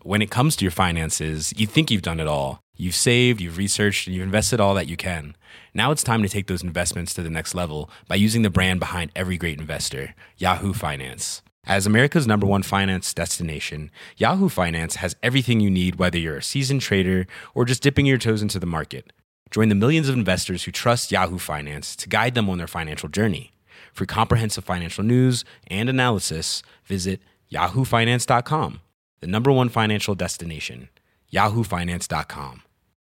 When it comes to your finances, you think you've done it all. You've saved, you've researched, and you've invested all that you can. Now it's time to take those investments to the next level by using the brand behind every great investor, Yahoo Finance. As America's #1 finance destination, Yahoo Finance has everything you need, whether you're a seasoned trader or just dipping your toes into the market. Join the millions of investors who trust Yahoo Finance to guide them on their financial journey. For comprehensive financial news and analysis, visit yahoofinance.com, the #1 financial destination, yahoofinance.com.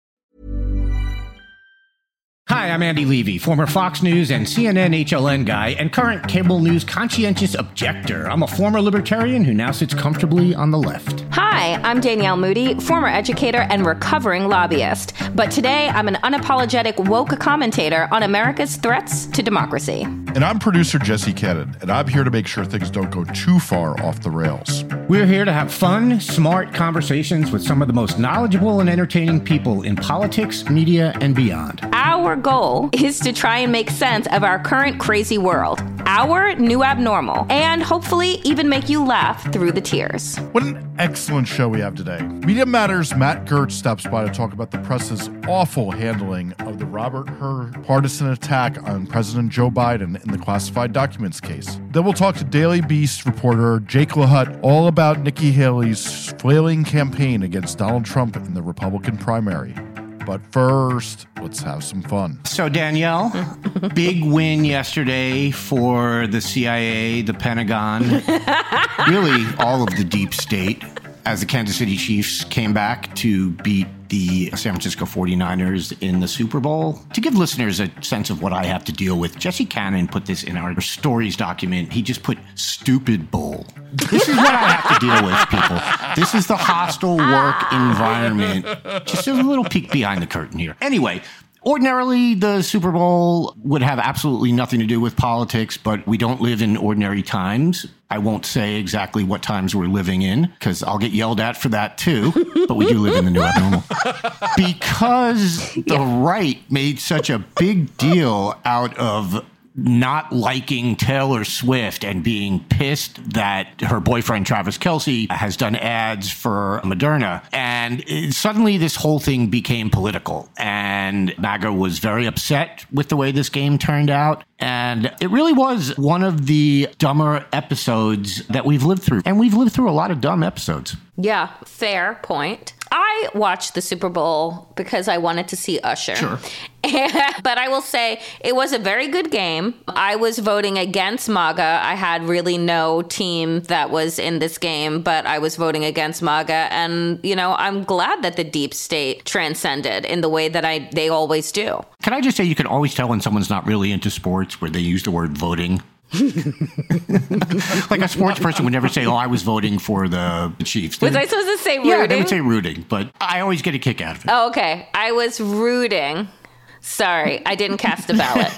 Hi, I'm Andy Levy, former Fox News and CNN HLN guy and current cable news conscientious objector. I'm a former libertarian who now sits comfortably on the left. Hi, I'm Danielle Moody, former educator and recovering lobbyist. But today, I'm an unapologetic woke commentator on America's threats to democracy. And I'm producer Jesse Cannon, and I'm here to make sure things don't go too far off the rails. We're here to have fun, smart conversations with some of the most knowledgeable and entertaining people in politics, media, and beyond. Our goal is to try and make sense of our current crazy world, our new abnormal, and hopefully even make you laugh through the tears. What an excellent show we have today. Media Matters' Matt Gertz stops by to talk about the press's awful handling of the Robert Hur partisan attack on President Joe Biden in the classified documents case. Then we'll talk to Daily Beast reporter Jake LaHutte all about Nikki Haley's flailing campaign against Donald Trump in the Republican primary. But first, let's have some fun. So, Danielle, big win yesterday for the CIA, the Pentagon, really all of the deep state, as the Kansas City Chiefs came back to beat the San Francisco 49ers in the Super Bowl. To give listeners a sense of what I have to deal with, Jesse Cannon put this in our stories document. He just put stupid bowl. This is what I have to deal with, people. This is the hostile work environment. Just a little peek behind the curtain here. Anyway, ordinarily, the Super Bowl would have absolutely nothing to do with politics, but we don't live in ordinary times. I won't say exactly what times we're living in, because I'll get yelled at for that too, but we do live in the new abnormal. Because the right made such a big deal out of not liking Taylor Swift and being pissed that her boyfriend, Travis Kelce, has done ads for Moderna. And suddenly this whole thing became political. And MAGA was very upset with the way this game turned out. And it really was one of the dumber episodes that we've lived through. And we've lived through a lot of dumb episodes. Yeah, fair point. I watched the Super Bowl because I wanted to see Usher. Sure. But I will say it was a very good game. I was voting against MAGA. I had really no team that was in this game, but I was voting against MAGA. And, you know, I'm glad that the deep state transcended in the way that they always do. Can I just say you can always tell when someone's not really into sports where they use the word voting? Like a sports person would never say, oh, I was voting for the Chiefs. Was I supposed to say rooting? Yeah, they would say rooting, but I always get a kick out of it. Oh, okay. I was rooting. Sorry, I didn't cast a ballot.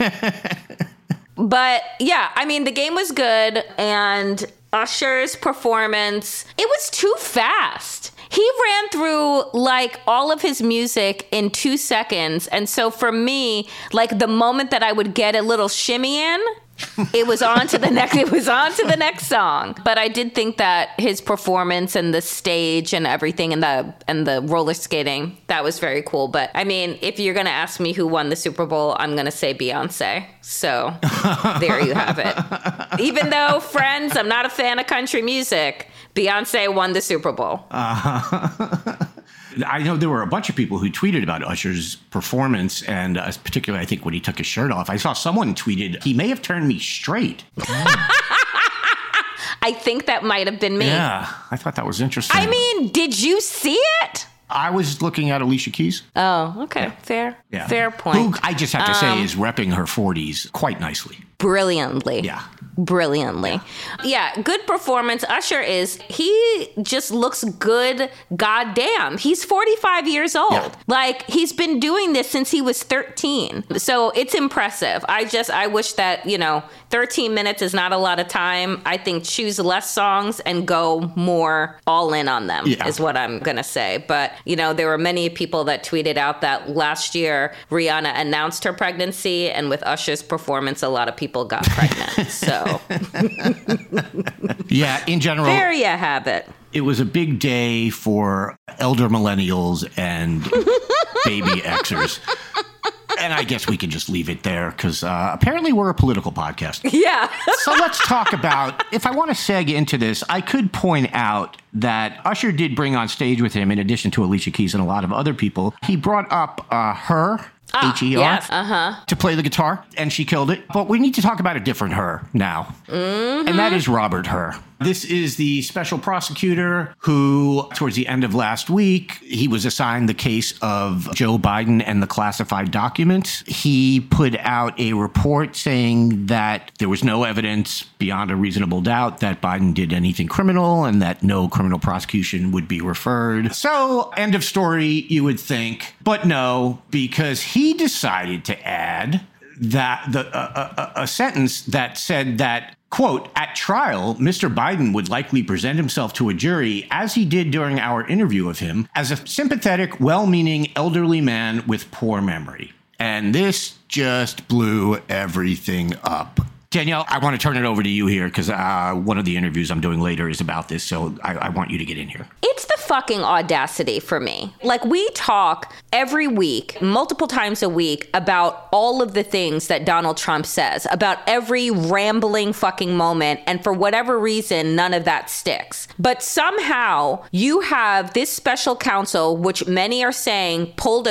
But yeah, I mean, the game was good, and Usher's performance, it was too fast. He ran through like all of his music in 2 seconds. And so for me, like the moment that I would get a little shimmy in, it was on to the next song. But I did think that his performance and the stage and everything and the roller skating, that was very cool. But I mean, if you're going to ask me who won the Super Bowl, I'm going to say Beyonce. So there you have it. Even though, friends, I'm not a fan of country music, Beyonce won the Super Bowl. I know there were a bunch of people who tweeted about Usher's performance, and particularly, I think, when he took his shirt off. I saw someone tweeted, he may have turned me straight. I think that might have been me. Yeah, I thought that was interesting. I mean, did you see it? I was looking at Alicia Keys. Oh, okay. Fair. Yeah. Fair point. Who, I just have to say, is repping her 40s quite nicely. Brilliantly. Yeah. Brilliantly. Yeah, good performance. Usher he just looks good. Goddamn. He's 45 years old. Yeah. Like, he's been doing this since he was 13. So it's impressive. I wish that, 13 minutes is not a lot of time. I think choose less songs and go more all in on them is what I'm going to say. But, there were many people that tweeted out that last year Rihanna announced her pregnancy, and with Usher's performance, a lot of people got pregnant. So, yeah, in general, there you have it. It was a big day for elder millennials and baby Xers. And I guess we can just leave it there because apparently we're a political podcast. Yeah. So let's talk about, if I want to seg into this, I could point out that Usher did bring on stage with him, in addition to Alicia Keys and a lot of other people, he brought up her, H-E-R, yes, to play the guitar, and she killed it. But we need to talk about a different her now, and that is Robert Hur. This is the special prosecutor who, towards the end of last week, he was assigned the case of Joe Biden and the classified documents. He put out a report saying that there was no evidence beyond a reasonable doubt that Biden did anything criminal and that no criminal prosecution would be referred. So, end of story, you would think. But no, because he decided to add that a sentence that said that, quote, at trial, Mr. Biden would likely present himself to a jury, as he did during our interview of him, as a sympathetic, well-meaning elderly man with poor memory. And this just blew everything up. Danielle, I want to turn it over to you here because one of the interviews I'm doing later is about this, so I want you to get in here. It's the fucking audacity for me. Like, we talk every week, multiple times a week, about all of the things that Donald Trump says, about every rambling fucking moment, and for whatever reason, none of that sticks. But somehow, you have this special counsel, which many are saying pulled a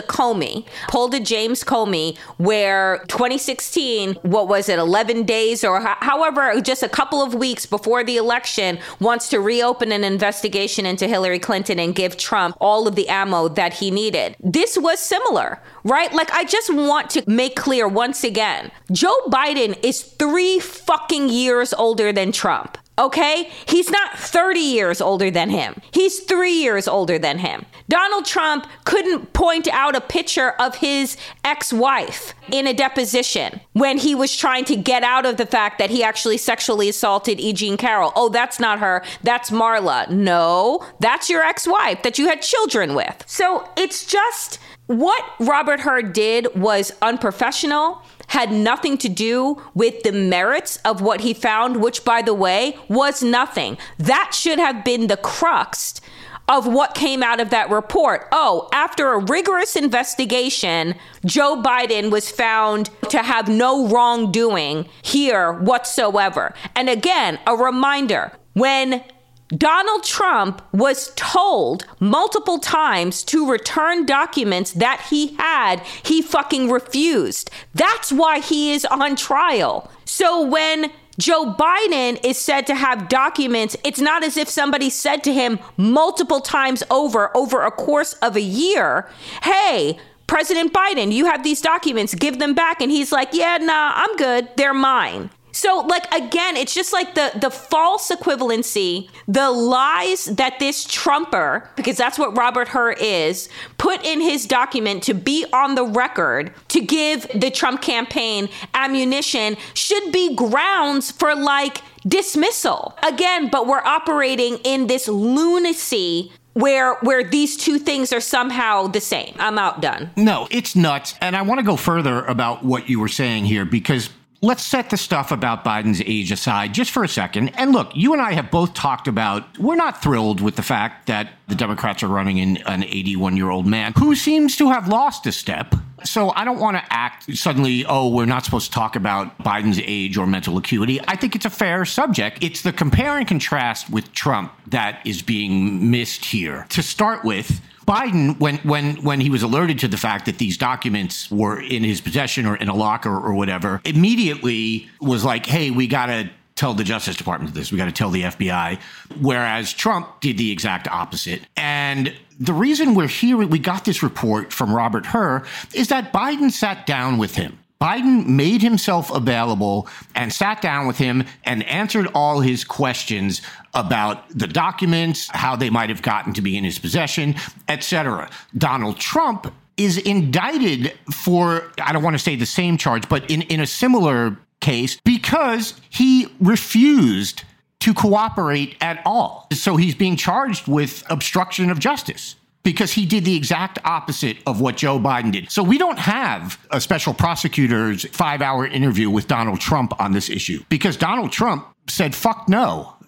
James Comey, where 2016, what was it, 11 days or however, just a couple of weeks before the election, wants to reopen an investigation into Hillary Clinton and give Trump all of the ammo that he needed. This was similar, right? Like, I just want to make clear once again, Joe Biden is 3 fucking years older than Trump. Okay? He's not 30 years older than him. He's 3 years older than him. Donald Trump couldn't point out a picture of his ex-wife in a deposition when he was trying to get out of the fact that he actually sexually assaulted E. Jean Carroll. Oh, that's not her. That's Marla. No, that's your ex-wife that you had children with. So it's just, what Robert Hur did was unprofessional, had nothing to do with the merits of what he found, which, by the way, was nothing. That should have been the crux of what came out of that report. Oh, after a rigorous investigation, Joe Biden was found to have no wrongdoing here whatsoever. And again, a reminder, when Donald Trump was told multiple times to return documents that he had, he fucking refused. That's why he is on trial. So when Joe Biden is said to have documents, it's not as if somebody said to him multiple times over a course of a year, hey, President Biden, you have these documents, give them back. And he's like, yeah, nah, I'm good. They're mine. So, like, again, it's just like the false equivalency, the lies that this Trumper, because that's what Robert Hur is, put in his document to be on the record to give the Trump campaign ammunition should be grounds for, like, dismissal. Again, but we're operating in this lunacy where these two things are somehow the same. I'm outdone. No, it's nuts. And I want to go further about what you were saying here, because let's set the stuff about Biden's age aside just for a second. And look, you and I have both talked about, we're not thrilled with the fact that the Democrats are running in an 81-year-old man who seems to have lost a step. So I don't want to act suddenly, oh, we're not supposed to talk about Biden's age or mental acuity. I think it's a fair subject. It's the compare and contrast with Trump that is being missed here. To start with, Biden, when he was alerted to the fact that these documents were in his possession or in a locker or whatever, immediately was like, hey, we got to tell the Justice Department this. We got to tell the FBI. Whereas Trump did the exact opposite. And the reason we're here, we got this report from Robert Hur, is that Biden sat down with him. Biden made himself available and sat down with him and answered all his questions about the documents, how they might have gotten to be in his possession, etc. Donald Trump is indicted for, I don't want to say the same charge, but in a similar case, because he refused to cooperate at all. So he's being charged with obstruction of justice, because he did the exact opposite of what Joe Biden did. So we don't have a special prosecutor's 5-hour interview with Donald Trump on this issue, because Donald Trump said, fuck no.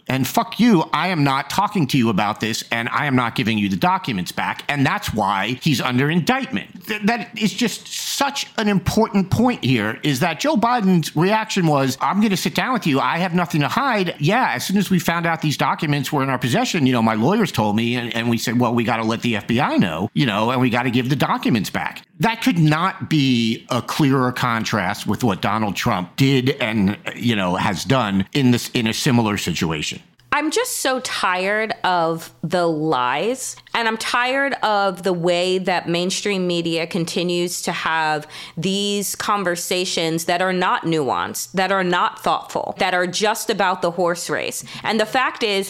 And fuck you, I am not talking to you about this, and I am not giving you the documents back. And that's why he's under indictment. That is just such an important point here, is that Joe Biden's reaction was, I'm going to sit down with you. I have nothing to hide. Yeah, as soon as we found out these documents were in our possession, my lawyers told me, and we said, well, we got to let the FBI know, and we got to give the documents back. That could not be a clearer contrast with what Donald Trump did and, has done in a similar situation. I'm just so tired of the lies, and I'm tired of the way that mainstream media continues to have these conversations that are not nuanced, that are not thoughtful, that are just about the horse race. And the fact is,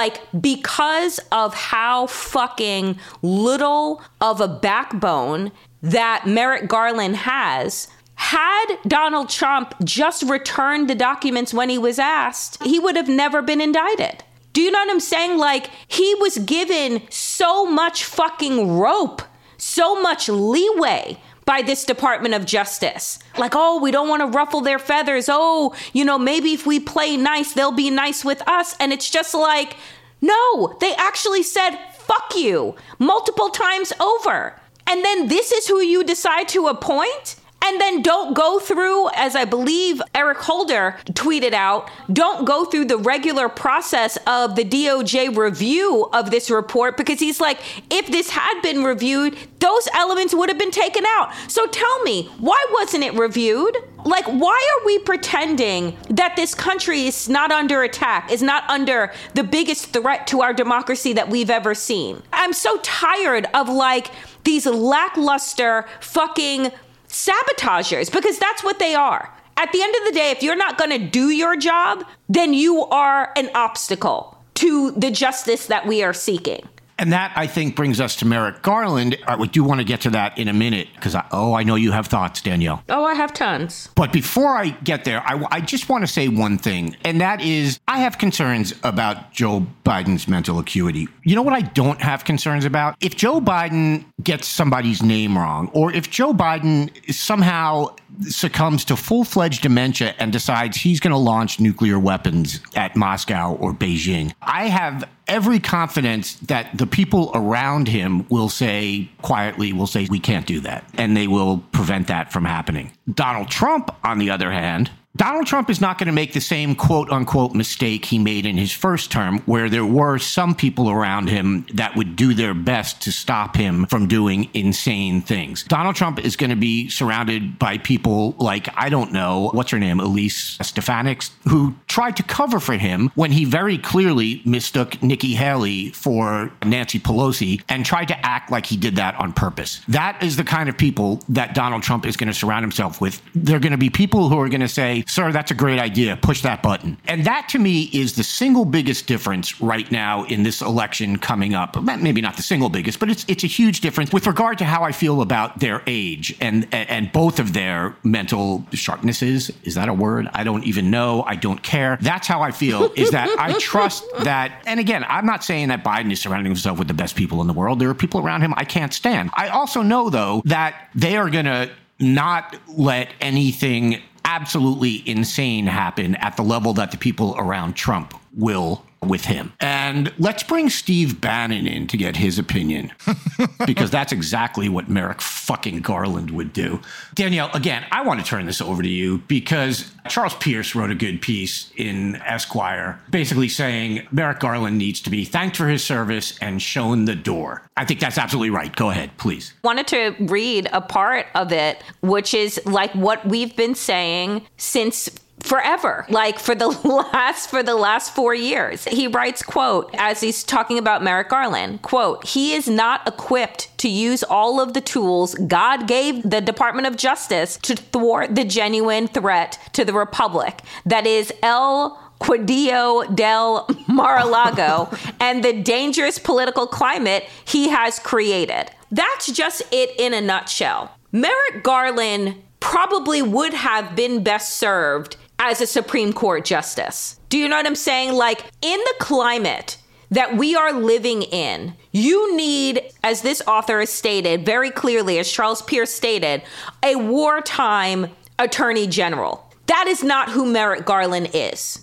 because of how fucking little of a backbone that Merrick Garland has, had Donald Trump just returned the documents when he was asked, he would have never been indicted. Do you know what I'm saying? He was given so much fucking rope, so much leeway by this Department of Justice. We don't want to ruffle their feathers. Maybe if we play nice, they'll be nice with us. And it's just no, they actually said, fuck you, multiple times over. And then this is who you decide to appoint? And then don't go through, as I believe Eric Holder tweeted out, don't go through the regular process of the DOJ review of this report, because he's like, if this had been reviewed, those elements would have been taken out. So tell me, why wasn't it reviewed? Why are we pretending that this country is not under attack, is not under the biggest threat to our democracy that we've ever seen? I'm so tired of these lackluster fucking sabotagers, because that's what they are. At the end of the day, if you're not going to do your job, then you are an obstacle to the justice that we are seeking. And that, I think, brings us to Merrick Garland. We do want to get to that in a minute, because I know you have thoughts, Danielle. Oh, I have tons. But before I get there, I just want to say one thing, and that is I have concerns about Joe Biden's mental acuity. You know what I don't have concerns about? If Joe Biden gets somebody's name wrong, or if Joe Biden somehow succumbs to full-fledged dementia and decides he's going to launch nuclear weapons at Moscow or Beijing, I have every confidence that the people around him will say, quietly, we can't do that. And they will prevent that from happening. Donald Trump, on the other hand, Donald Trump is not going to make the same quote-unquote mistake he made in his first term, where there were some people around him that would do their best to stop him from doing insane things. Donald Trump is going to be surrounded by people like, I don't know, what's her name, Elise Stefanik, who tried to cover for him when he very clearly mistook Nikki Haley for Nancy Pelosi and tried to act like he did that on purpose. That is the kind of people that Donald Trump is going to surround himself with. They're going to be people who are going to say, sir, that's a great idea. Push that button. And that, to me, is the single biggest difference right now in this election coming up. Maybe not the single biggest, but it's a huge difference with regard to how I feel about their age and both of their mental sharpnesses. Is that a word? I don't even know. I don't care. That's how I feel, is that I trust that. And again, I'm not saying that Biden is surrounding himself with the best people in the world. There are people around him I can't stand. I also know, though, that they are going to not let anything absolutely insane happen at the level that the people around Trump will with him. And let's bring Steve Bannon in to get his opinion, because that's exactly what Merrick fucking Garland would do. Danielle, again, I want to turn this over to you because Charles Pierce wrote a good piece in Esquire basically saying Merrick Garland needs to be thanked for his service and shown the door. I think that's absolutely right. Go ahead, please. Wanted to read a part of it, which is what we've been saying since forever, for the last 4 years. He writes, quote, as he's talking about Merrick Garland, quote, he is not equipped to use all of the tools God gave the Department of Justice to thwart the genuine threat to the Republic. That is El Quidillo del Mar-a-Lago and the dangerous political climate he has created. That's just it in a nutshell. Merrick Garland probably would have been best served as a Supreme Court justice. Do you know what I'm saying? In the climate that we are living in, you need, as this author has stated very clearly, as Charles Pierce stated, a wartime attorney general. That is not who Merrick Garland is.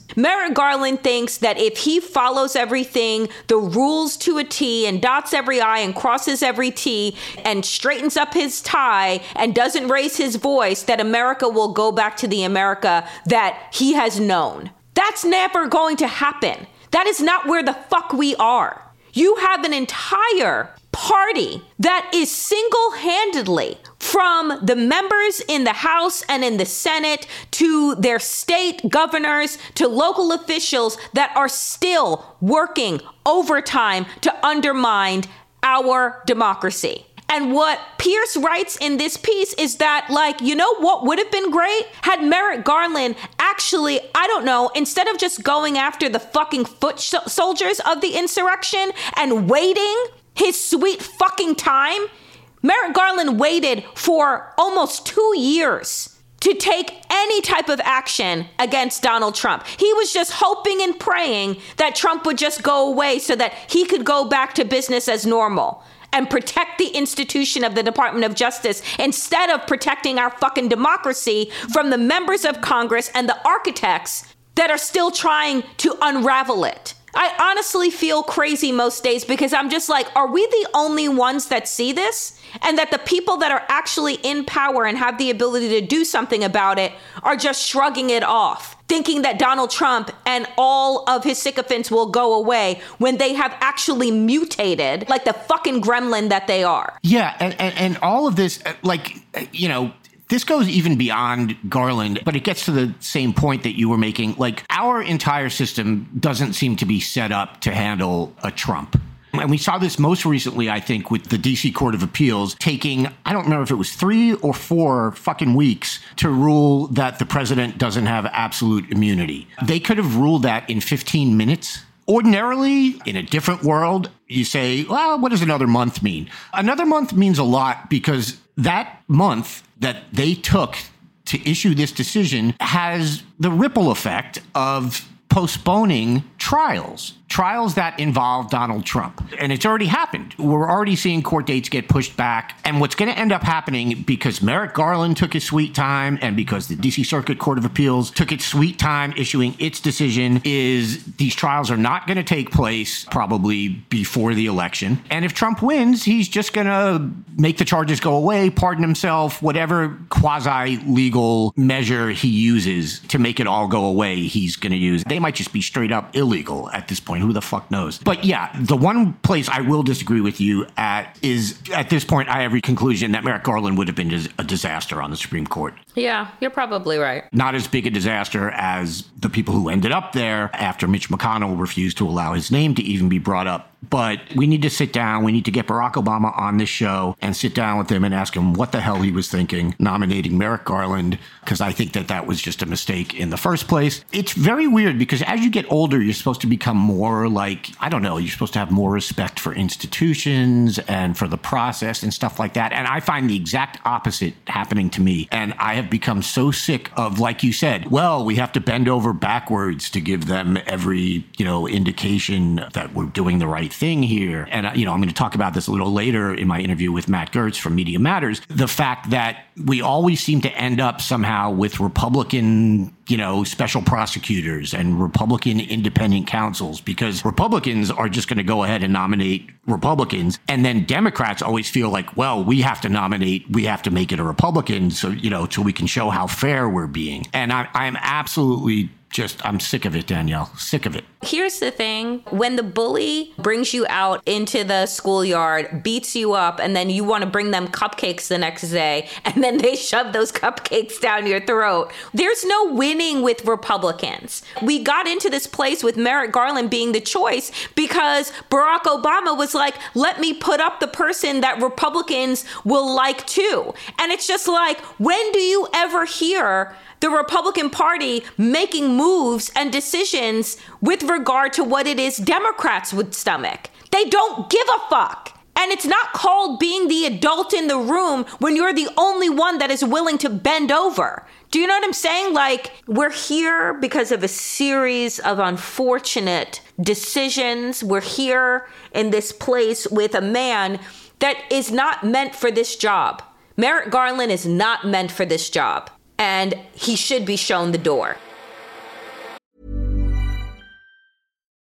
Merrick Garland thinks that if he follows everything, the rules to a T, and dots every I and crosses every T and straightens up his tie and doesn't raise his voice, that America will go back to the America that he has known. That's never going to happen. That is not where the fuck we are. You have an entire party that is single-handedly, from the members in the House and in the Senate to their state governors to local officials, that are still working overtime to undermine our democracy. And what Pierce writes in this piece is that, like, you know what would have been great? Had Merrick Garland actually, I don't know, instead of just going after the fucking foot soldiers of the insurrection and waiting his sweet fucking time, Merrick Garland waited for almost 2 years to take any type of action against Donald Trump. He was just hoping and praying that Trump would just go away so that he could go back to business as normal and protect the institution of the Department of Justice instead of protecting our fucking democracy from the members of Congress and the architects that are still trying to unravel it. I honestly feel crazy most days because I'm just like, are we the only ones that see this? And that the people that are actually in power and have the ability to do something about it are just shrugging it off, thinking that Donald Trump and all of his sycophants will go away when they have actually mutated like the fucking gremlin that they are. Yeah, and all of this, like, you know, this goes even beyond Garland, but it gets to the same point that you were making. Like, our entire system doesn't seem to be set up to handle a Trump. And we saw this most recently, I think, with the D.C. Court of Appeals taking, I don't remember if it was 3 or 4 fucking weeks to rule that the president doesn't have absolute immunity. They could have ruled that in 15 minutes. Ordinarily, in a different world, you say, well, what does another month mean? Another month means a lot because that month that they took to issue this decision has the ripple effect of postponing trials that involve Donald Trump. And it's already happened. We're already seeing court dates get pushed back. And what's going to end up happening, because Merrick Garland took his sweet time and because the D.C. Circuit Court of Appeals took its sweet time issuing its decision, is these trials are not going to take place probably before the election. And if Trump wins, he's just going to make the charges go away, pardon himself, whatever quasi-legal measure he uses to make it all go away, he's going to use. They might just be straight up illegal at this point. Who the fuck knows? But yeah, the one place I will disagree with you at is, at this point, I have a conclusion that Merrick Garland would have been a disaster on the Supreme Court. Yeah, you're probably right. Not as big a disaster as the people who ended up there after Mitch McConnell refused to allow his name to even be brought up. But we need to sit down. We need to get Barack Obama on this show and sit down with him and ask him what the hell he was thinking nominating Merrick Garland, because I think that was just a mistake in the first place. It's very weird because as you get older, you're supposed to become more like, I don't know, you're supposed to have more respect for institutions and for the process and stuff like that. And I find the exact opposite happening to me. And I have become so sick of, like you said, well, we have to bend over backwards to give them every, indication that we're doing the right thing here. And, I'm going to talk about this a little later in my interview with Matt Gertz from Media Matters. The fact that we always seem to end up somehow with Republican, special prosecutors and Republican independent counsels, because Republicans are just going to go ahead and nominate Republicans. And then Democrats always feel like, well, we have to make it a Republican. So, so we can show how fair we're being. And I'm absolutely I'm sick of it, Danielle. Sick of it. Here's the thing. When the bully brings you out into the schoolyard, beats you up, and then you want to bring them cupcakes the next day, and then they shove those cupcakes down your throat, there's no winning with Republicans. We got into this place with Merrick Garland being the choice because Barack Obama was like, let me put up the person that Republicans will like too. And it's just like, when do you ever hear the Republican Party making moves and decisions with regard to what it is Democrats would stomach? They don't give a fuck. And it's not called being the adult in the room when you're the only one that is willing to bend over. Do you know what I'm saying? Like, we're here because of a series of unfortunate decisions. We're here in this place with a man that is not meant for this job. Merrick Garland is not meant for this job. And he should be shown the door.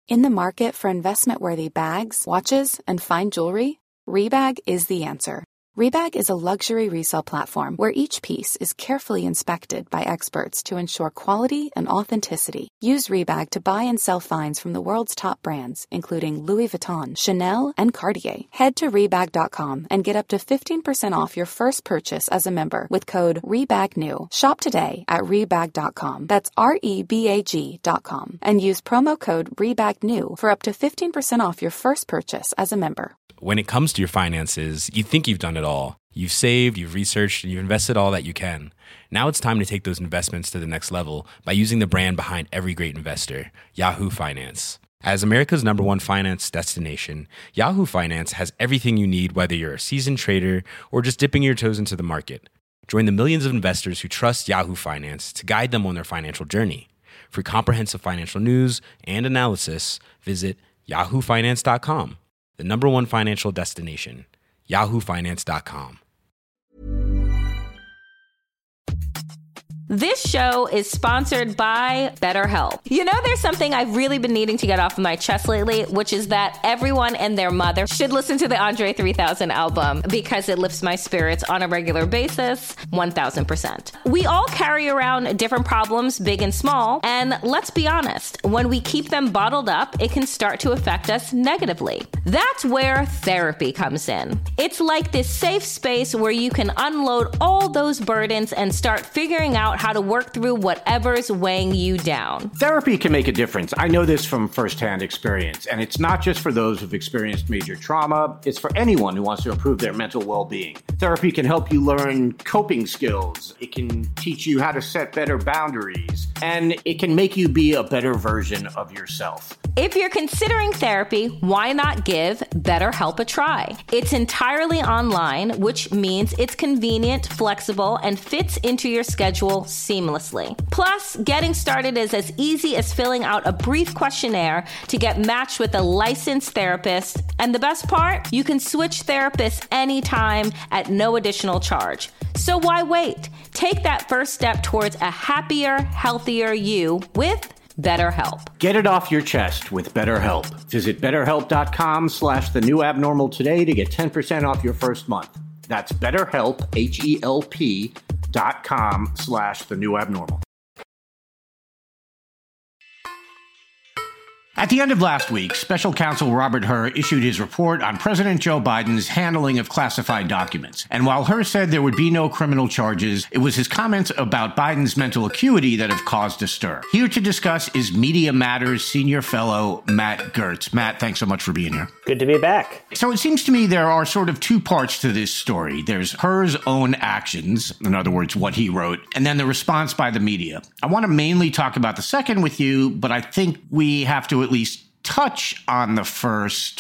In the market for investment-worthy bags, watches, and fine jewelry, Rebag is the answer. Rebag is a luxury resale platform where each piece is carefully inspected by experts to ensure quality and authenticity. Use Rebag to buy and sell finds from the world's top brands, including Louis Vuitton, Chanel, and Cartier. Head to Rebag.com and get up to 15% off your first purchase as a member with code REBAGNEW. Shop today at Rebag.com. That's REBAG.com. And use promo code REBAGNEW for up to 15% off your first purchase as a member. When it comes to your finances, you think you've done it all. You've saved, you've researched, and you've invested all that you can. Now it's time to take those investments to the next level by using the brand behind every great investor, Yahoo Finance. As America's #1 finance destination, Yahoo Finance has everything you need, whether you're a seasoned trader or just dipping your toes into the market. Join the millions of investors who trust Yahoo Finance to guide them on their financial journey. For comprehensive financial news and analysis, visit yahoofinance.com. The #1 financial destination, yahoofinance.com. This show is sponsored by BetterHelp. You know, there's something I've really been needing to get off of my chest lately, which is that everyone and their mother should listen to the Andre 3000 album because it lifts my spirits on a regular basis, 1000%. We all carry around different problems, big and small, and let's be honest, when we keep them bottled up, it can start to affect us negatively. That's where therapy comes in. It's like this safe space where you can unload all those burdens and start figuring out how to work through whatever's weighing you down. Therapy can make a difference. I know this from firsthand experience, and it's not just for those who've experienced major trauma. It's for anyone who wants to improve their mental well-being. Therapy can help you learn coping skills. It can teach you how to set better boundaries, and it can make you be a better version of yourself. If you're considering therapy, why not give BetterHelp a try? It's entirely online, which means it's convenient, flexible, and fits into your schedule seamlessly. Plus, getting started is as easy as filling out a brief questionnaire to get matched with a licensed therapist. And the best part? You can switch therapists anytime at no additional charge. So why wait? Take that first step towards a happier, healthier you with BetterHelp. Get it off your chest with BetterHelp. Visit BetterHelp.com/thenewabnormal today to get 10% off your first month. That's BetterHelp, HELP.com/thenewabnormal. At the end of last week, Special Counsel Robert Hur issued his report on President Joe Biden's handling of classified documents. And while Hur said there would be no criminal charges, it was his comments about Biden's mental acuity that have caused a stir. Here to discuss is Media Matters senior fellow Matt Gertz. Matt, thanks so much for being here. Good to be back. So it seems to me there are sort of two parts to this story. There's Hur's own actions, in other words, what he wrote, and then the response by the media. I want to mainly talk about the second with you, but I think we have to at least touch on the first.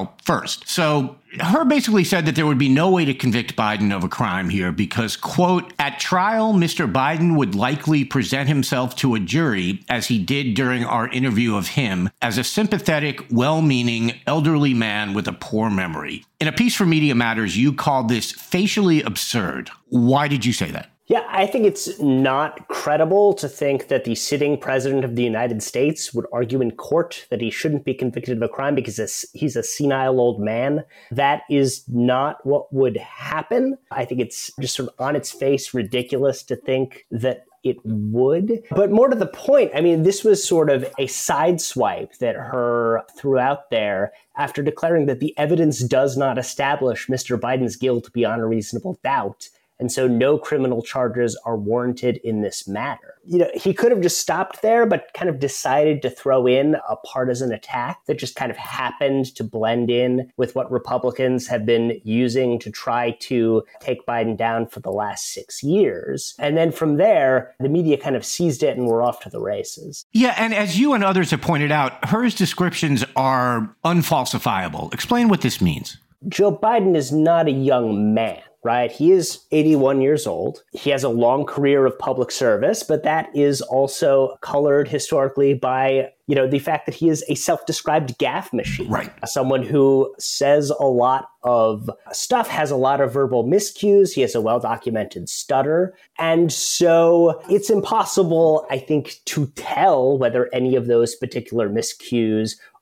So Hur basically said that there would be no way to convict Biden of a crime here because, quote, at trial, Mr. Biden would likely present himself to a jury, as he did during our interview of him, as a sympathetic, well-meaning, elderly man with a poor memory. In a piece for Media Matters, you called this facially absurd. Why did you say that? Yeah, I think it's not credible to think that the sitting president of the United States would argue in court that he shouldn't be convicted of a crime because he's a senile old man. That is not what would happen. I think it's just sort of on its face ridiculous to think that it would. But more to the point, I mean, this was sort of a sideswipe that Hur threw out there after declaring that the evidence does not establish Mr. Biden's guilt beyond a reasonable doubt. And so no criminal charges are warranted in this matter. You know, he could have just stopped there, but kind of decided to throw in a partisan attack that just kind of happened to blend in with what Republicans have been using to try to take Biden down for the last 6 years. And then from there, the media kind of seized it and we're off to the races. Yeah, and as you and others have pointed out, Hur's descriptions are unfalsifiable. Explain what this means. Joe Biden is not a young man. Right? He is 81 years old. He has a long career of public service, but that is also colored historically by, the fact that he is a self-described gaffe machine. Right. Someone who says a lot of stuff, has a lot of verbal miscues. He has a well-documented stutter. And so it's impossible, I think, to tell whether any of those particular miscues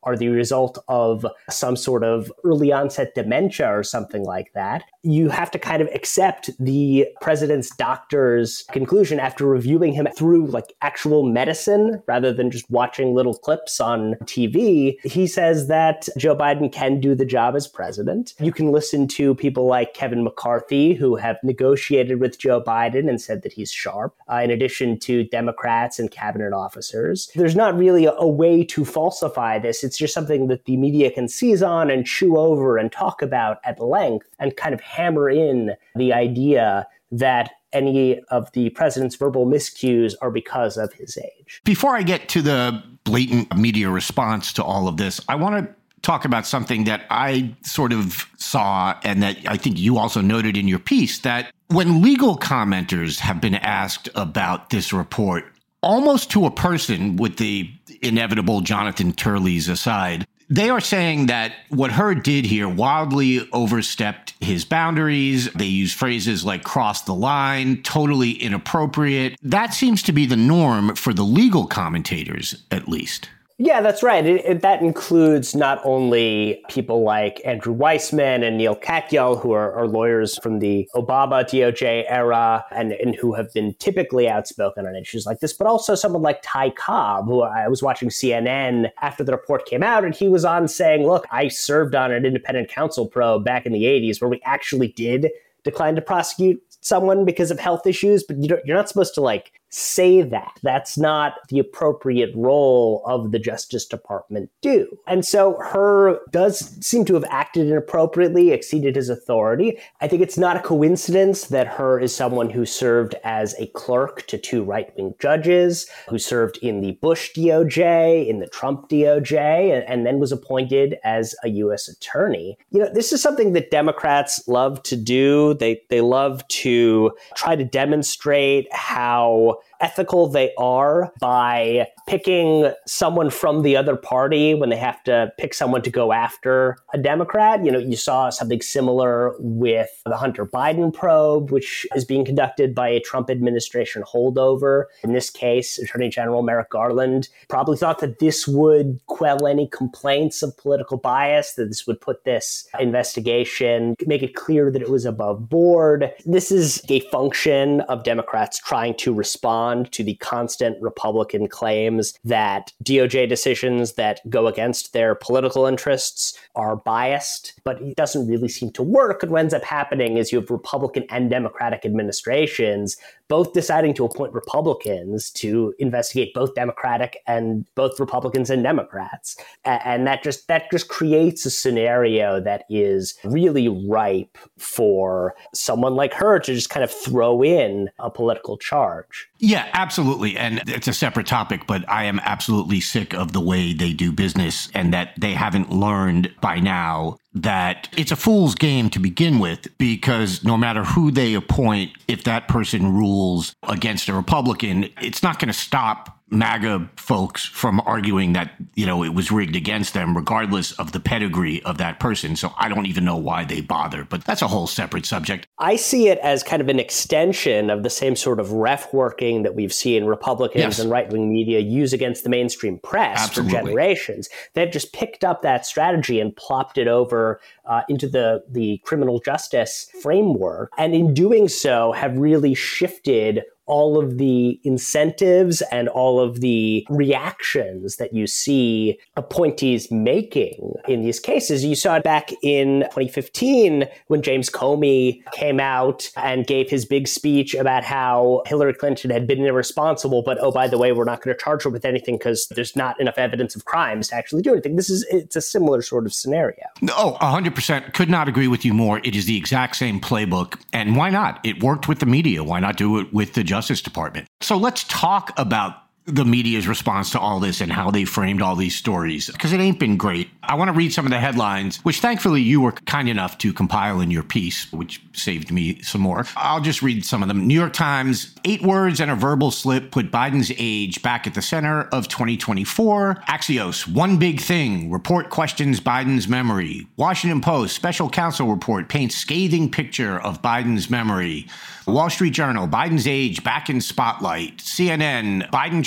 are the result of some sort of early onset dementia or something like that. You have to kind of accept the president's doctor's conclusion after reviewing him through like actual medicine rather than just watching little clips on TV. He says that Joe Biden can do the job as president. You can listen to people like Kevin McCarthy, who have negotiated with Joe Biden and said that he's sharp, in addition to Democrats and cabinet officers. There's not really a way to falsify this. It's just something that the media can seize on and chew over and talk about at length and kind of hammer in the idea that any of the president's verbal miscues are because of his age. Before I get to the blatant media response to all of this, I want to talk about something that I sort of saw and that I think you also noted in your piece, that when legal commenters have been asked about this report, almost to a person, with the inevitable Jonathan Turley's aside, they are saying that what Hur did here wildly overstepped his boundaries. They use phrases like cross the line, totally inappropriate. That seems to be the norm for the legal commentators, at least. Yeah, that's right. That includes not only people like Andrew Weissman and Neil Katyal, who are lawyers from the Obama DOJ era and who have been typically outspoken on issues like this, but also someone like Ty Cobb, who I was watching CNN after the report came out, and he was on saying, look, I served on an independent counsel probe back in the 80s where we actually did decline to prosecute someone because of health issues, but you're not supposed to like say that. That's not the appropriate role of the Justice Department do. And so Hur does seem to have acted inappropriately, exceeded his authority. I think it's not a coincidence that Hur is someone who served as a clerk to two right-wing judges, who served in the Bush DOJ, in the Trump DOJ, and then was appointed as a U.S. attorney. This is something that Democrats love to do. They love to try to demonstrate how ethical they are by picking someone from the other party when they have to pick someone to go after a Democrat. You saw something similar with the Hunter Biden probe, which is being conducted by a Trump administration holdover. In this case, Attorney General Merrick Garland probably thought that this would quell any complaints of political bias, that this would put this investigation, make it clear that it was above board. This is a function of Democrats trying to respond to the constant Republican claims that DOJ decisions that go against their political interests are biased, but it doesn't really seem to work. And what ends up happening is you have Republican and Democratic administrations both deciding to appoint Republicans to investigate both Democratic and both Republicans and Democrats. And that just creates a scenario that is really ripe for someone like Hur to just kind of throw in a political charge. Yeah, absolutely. And it's a separate topic, but I am absolutely sick of the way they do business and that they haven't learned by now that it's a fool's game to begin with, because no matter who they appoint, if that person rules against a Republican, it's not going to stop MAGA folks from arguing that, it was rigged against them, regardless of the pedigree of that person. So I don't even know why they bother, but that's a whole separate subject. I see it as kind of an extension of the same sort of ref working that we've seen Republicans and right-wing media use against the mainstream press for generations. They've just picked up that strategy and plopped it over into the criminal justice framework. And in doing so, have really shifted all of the incentives and all of the reactions that you see appointees making in these cases. You saw it back in 2015 when James Comey came out and gave his big speech about how Hillary Clinton had been irresponsible, but, oh, by the way, we're not going to charge her with anything because there's not enough evidence of crimes to actually do anything. It's a similar sort of scenario. Oh, 100%. Could not agree with you more. It is the exact same playbook. And why not? It worked with the media. Why not do it with the Justice Department? So let's talk about the media's response to all this and how they framed all these stories, because it ain't been great. I want to read some of the headlines, which thankfully you were kind enough to compile in your piece, which saved me some more. I'll just read some of them. New York Times, 8 words and a verbal slip put Biden's age back at the center of 2024. Axios, one big thing. Report questions Biden's memory. Washington Post, special counsel report paints scathing picture of Biden's memory. Wall Street Journal, Biden's age back in spotlight. CNN, Biden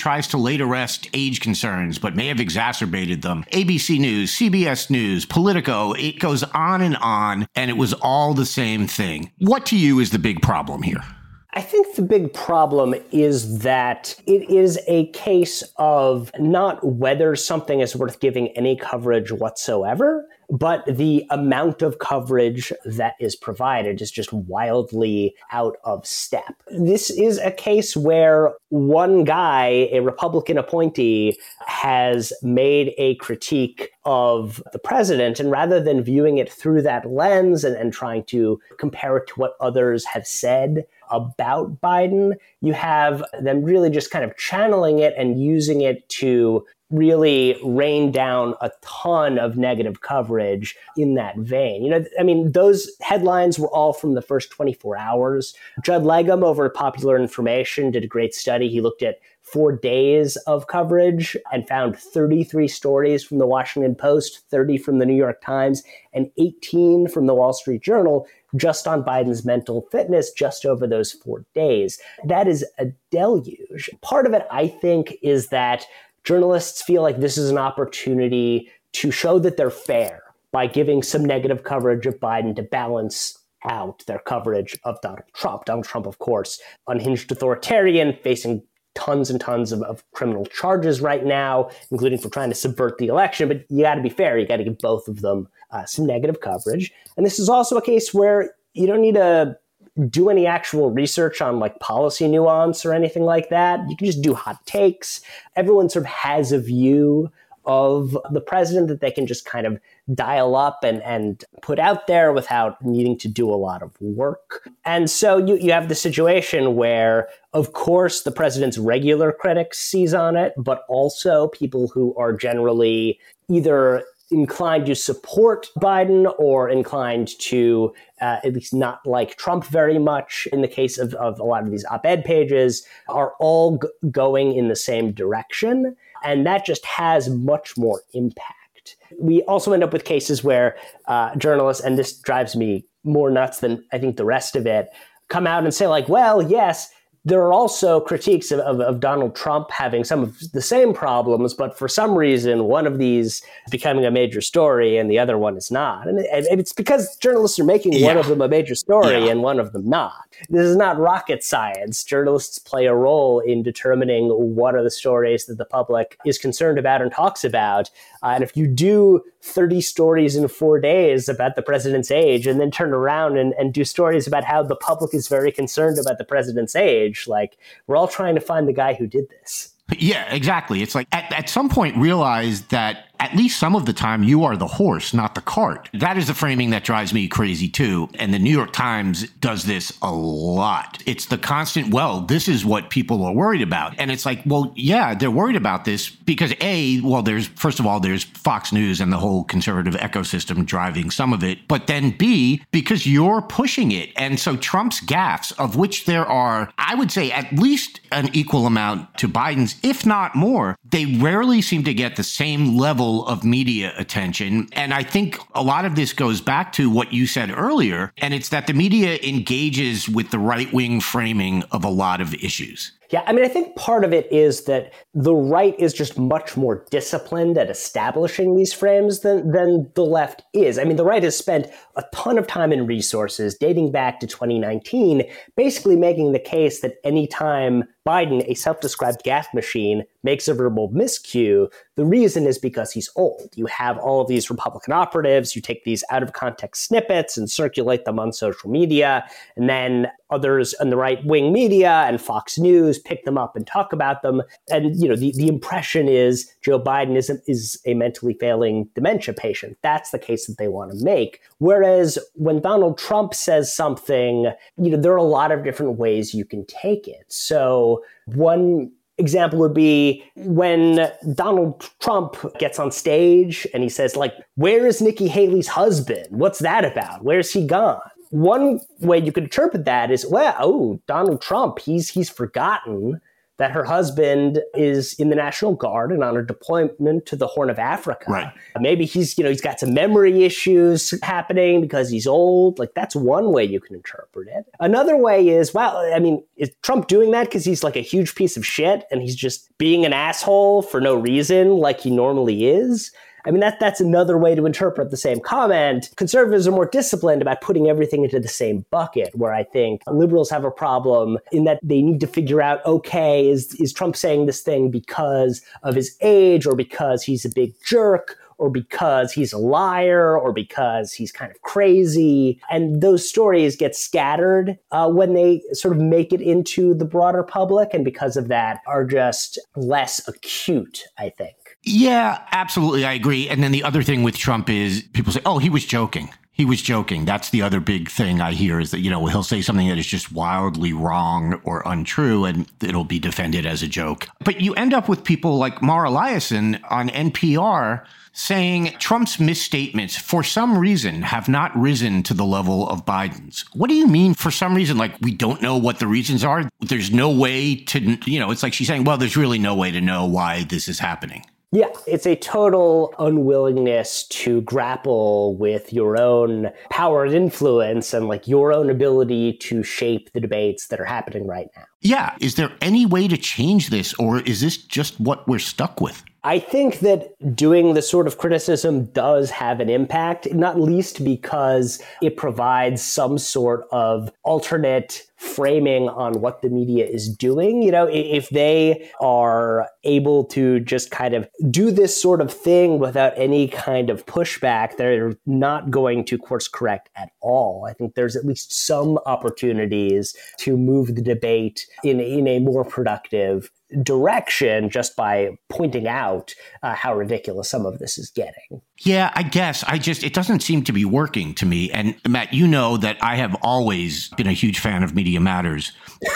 tries to lay to rest age concerns, but may have exacerbated them. ABC News, CBS News, Politico, it goes on, and it was all the same thing. What to you is the big problem here? I think the big problem is that it is a case of not whether something is worth giving any coverage whatsoever, but the amount of coverage that is provided is just wildly out of step. This is a case where one guy, a Republican appointee, has made a critique of the president, and rather than viewing it through that lens and trying to compare it to what others have said about Biden, you have them really just kind of channeling it and using it to really rain down a ton of negative coverage in that vein. You know, I mean, those headlines were all from the first 24 hours. Judd Legum over at Popular Information did a great study. He looked at 4 days of coverage and found 33 stories from the Washington Post, 30 from the New York Times, and 18 from the Wall Street Journal just on Biden's mental fitness just over those 4 days. That is a deluge. Part of it, I think, is that journalists feel like this is an opportunity to show that they're fair by giving some negative coverage of Biden to balance out their coverage of Donald Trump. Donald Trump, of course, unhinged authoritarian, facing tons and tons of criminal charges right now, including for trying to subvert the election. But you got to be fair. You got to give both of them some negative coverage. And this is also a case where you don't need to do any actual research on like policy nuance or anything like that. You can just do hot takes. Everyone sort of has a view of the president that they can just kind of dial up and put out there without needing to do a lot of work. And so you have the situation where, of course, the president's regular critics seize on it, but also people who are generally either inclined to support Biden or inclined to at least not like Trump very much, in the case of a lot of these op-ed pages, are all going in the same direction. And that just has much more impact. We also end up with cases where journalists, and this drives me more nuts than I think the rest of it, come out and say like, well, yes, there are also critiques of Donald Trump having some of the same problems, but for some reason, one of these is becoming a major story and the other one is not. And it's because journalists are making one of them a major story and one of them not. This is not rocket science. Journalists play a role in determining what are the stories that the public is concerned about and talks about. And if you do 30 stories in 4 days about the president's age and then turn around and do stories about how the public is very concerned about the president's age, like, we're all trying to find the guy who did this. Yeah, exactly. It's like at some point realize that at least some of the time you are the horse, not the cart. That is the framing that drives me crazy too. And the New York Times does this a lot. It's the constant, well, this is what people are worried about. And it's like, well, yeah, they're worried about this because there's Fox News and the whole conservative ecosystem driving some of it. But then B, because you're pushing it. And so Trump's gaffes, of which there are, I would say, at least an equal amount to Biden's, if not more, they rarely seem to get the same level of media attention. And I think a lot of this goes back to what you said earlier, and it's that the media engages with the right-wing framing of a lot of issues. Yeah, I mean, I think part of it is that the right is just much more disciplined at establishing these frames than the left is. I mean, the right has spent a ton of time and resources dating back to 2019, basically making the case that anytime Biden, a self-described gaffe machine, makes a verbal miscue, the reason is because he's old. You have all of these Republican operatives, you take these out-of-context snippets and circulate them on social media, and then others in the right-wing media and Fox News pick them up and talk about them. And, you know, the impression is Joe Biden is a mentally failing dementia patient. That's the case that they want to make. Whereas when Donald Trump says something, you know, there are a lot of different ways you can take it. So one example would be when Donald Trump gets on stage and he says, like, where is Nikki Haley's husband? What's that about? Where's he gone? One way you could interpret that is, well, Donald Trump, he's forgotten that her husband is in the National Guard and on a deployment to the Horn of Africa. Right. Maybe he's got some memory issues happening because he's old. Like, that's one way you can interpret it. Another way is, is Trump doing that because he's like a huge piece of shit and he's just being an asshole for no reason like he normally is? I mean, that's another way to interpret the same comment. Conservatives are more disciplined about putting everything into the same bucket, where I think liberals have a problem in that they need to figure out, okay, is Trump saying this thing because of his age or because he's a big jerk or because he's a liar or because he's kind of crazy? And those stories get scattered when they sort of make it into the broader public, and because of that are just less acute, I think. Yeah, absolutely. I agree. And then the other thing with Trump is people say, oh, he was joking. He was joking. That's the other big thing I hear is that, he'll say something that is just wildly wrong or untrue and it'll be defended as a joke. But you end up with people like Mara Liasson on NPR saying Trump's misstatements for some reason have not risen to the level of Biden's. What do you mean for some reason? Like, we don't know what the reasons are? There's no way to, it's like she's saying, well, there's really no way to know why this is happening. Yeah, it's a total unwillingness to grapple with your own power and influence and like your own ability to shape the debates that are happening right now. Yeah. Is there any way to change this, or is this just what we're stuck with? I think that doing this sort of criticism does have an impact, not least because it provides some sort of alternate framing on what the media is doing. If they are able to just kind of do this sort of thing without any kind of pushback, they're not going to course correct at all. I think there's at least some opportunities to move the debate in a more productive direction just by pointing out how ridiculous some of this is getting. Yeah, I guess. It doesn't seem to be working to me. And Matt, you know that I have always been a huge fan of Media Matters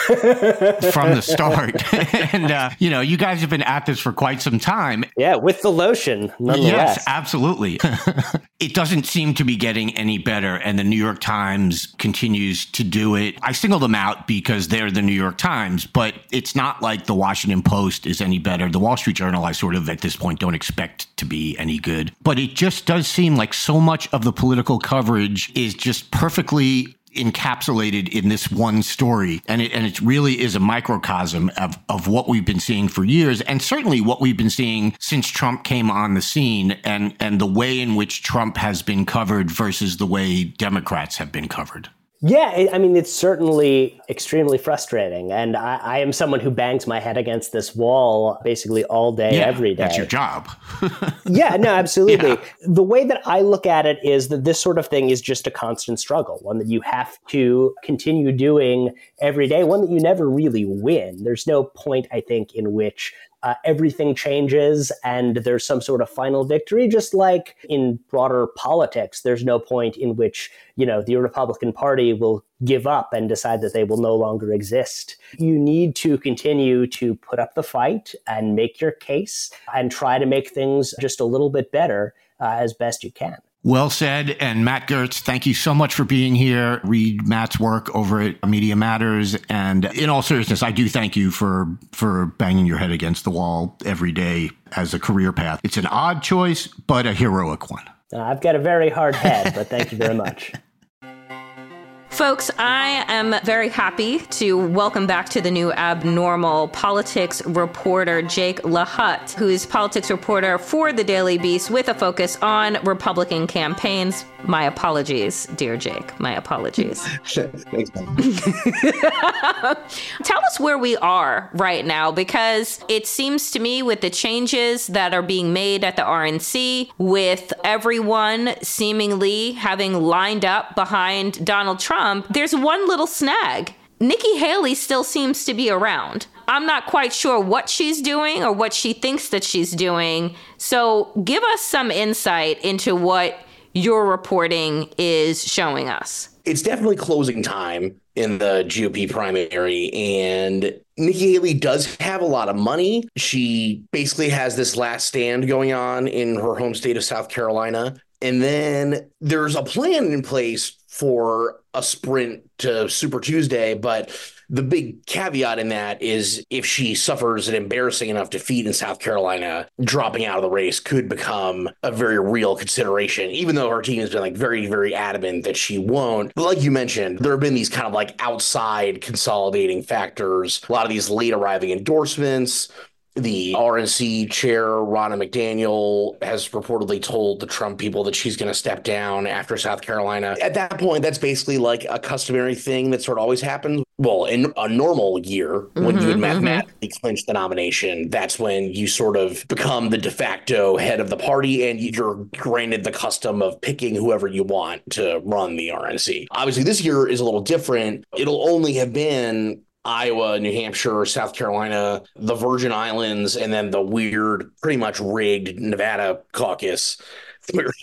from the start. And, you guys have been at this for quite some time. Yeah, with the lotion, nonetheless. Yes, absolutely. It doesn't seem to be getting any better. And the New York Times continues to do it. I single them out because they're the New York Times, but it's not like the Washington Post is any better. The Wall Street Journal, I sort of at this point don't expect to be any good. But it just does seem like so much of the political coverage is just perfectly encapsulated in this one story. And it really is a microcosm of what we've been seeing for years, and certainly what we've been seeing since Trump came on the scene, and the way in which Trump has been covered versus the way Democrats have been covered. Yeah, it's certainly extremely frustrating. And I am someone who bangs my head against this wall basically all day, every day. That's your job. Yeah, no, absolutely. Yeah. The way that I look at it is that this sort of thing is just a constant struggle, one that you have to continue doing every day, one that you never really win. There's no point, I think, in which everything changes and there's some sort of final victory. Just like in broader politics, there's no point in which, the Republican Party will give up and decide that they will no longer exist. You need to continue to put up the fight and make your case and try to make things just a little bit better as best you can. Well said. And Matt Gertz, thank you so much for being here. Read Matt's work over at Media Matters. And in all seriousness, I do thank you for banging your head against the wall every day as a career path. It's an odd choice, but a heroic one. I've got a very hard head, but thank you very much. Folks, I am very happy to welcome back to the new Abnormal politics reporter Jake LaHutte, who's politics reporter for the Daily Beast with a focus on Republican campaigns. My apologies, dear Jake. My apologies. Thanks, man. Tell us where we are right now, because it seems to me with the changes that are being made at the RNC, with everyone seemingly having lined up behind Donald Trump, there's one little snag. Nikki Haley still seems to be around. I'm not quite sure what she's doing or what she thinks that she's doing. So give us some insight into what your reporting is showing us. It's definitely closing time in the GOP primary, and Nikki Haley does have a lot of money. She basically has this last stand going on in her home state of South Carolina. And then there's a plan in place for a sprint to Super Tuesday, but the big caveat in that is if she suffers an embarrassing enough defeat in South Carolina, dropping out of the race could become a very real consideration, even though her team has been like very, very adamant that she won't. But like you mentioned, there have been these kind of like outside consolidating factors, a lot of these late arriving endorsements. The RNC chair, Ronna McDaniel, has reportedly told the Trump people that she's going to step down after South Carolina. At that point, that's basically like a customary thing that sort of always happens. Well, in a normal year, when you would mathematically clinch the nomination, that's when you sort of become the de facto head of the party and you're granted the custom of picking whoever you want to run the RNC. Obviously, this year is a little different. It'll only have been Iowa, New Hampshire, South Carolina, the Virgin Islands, and then the weird, pretty much rigged Nevada caucus where,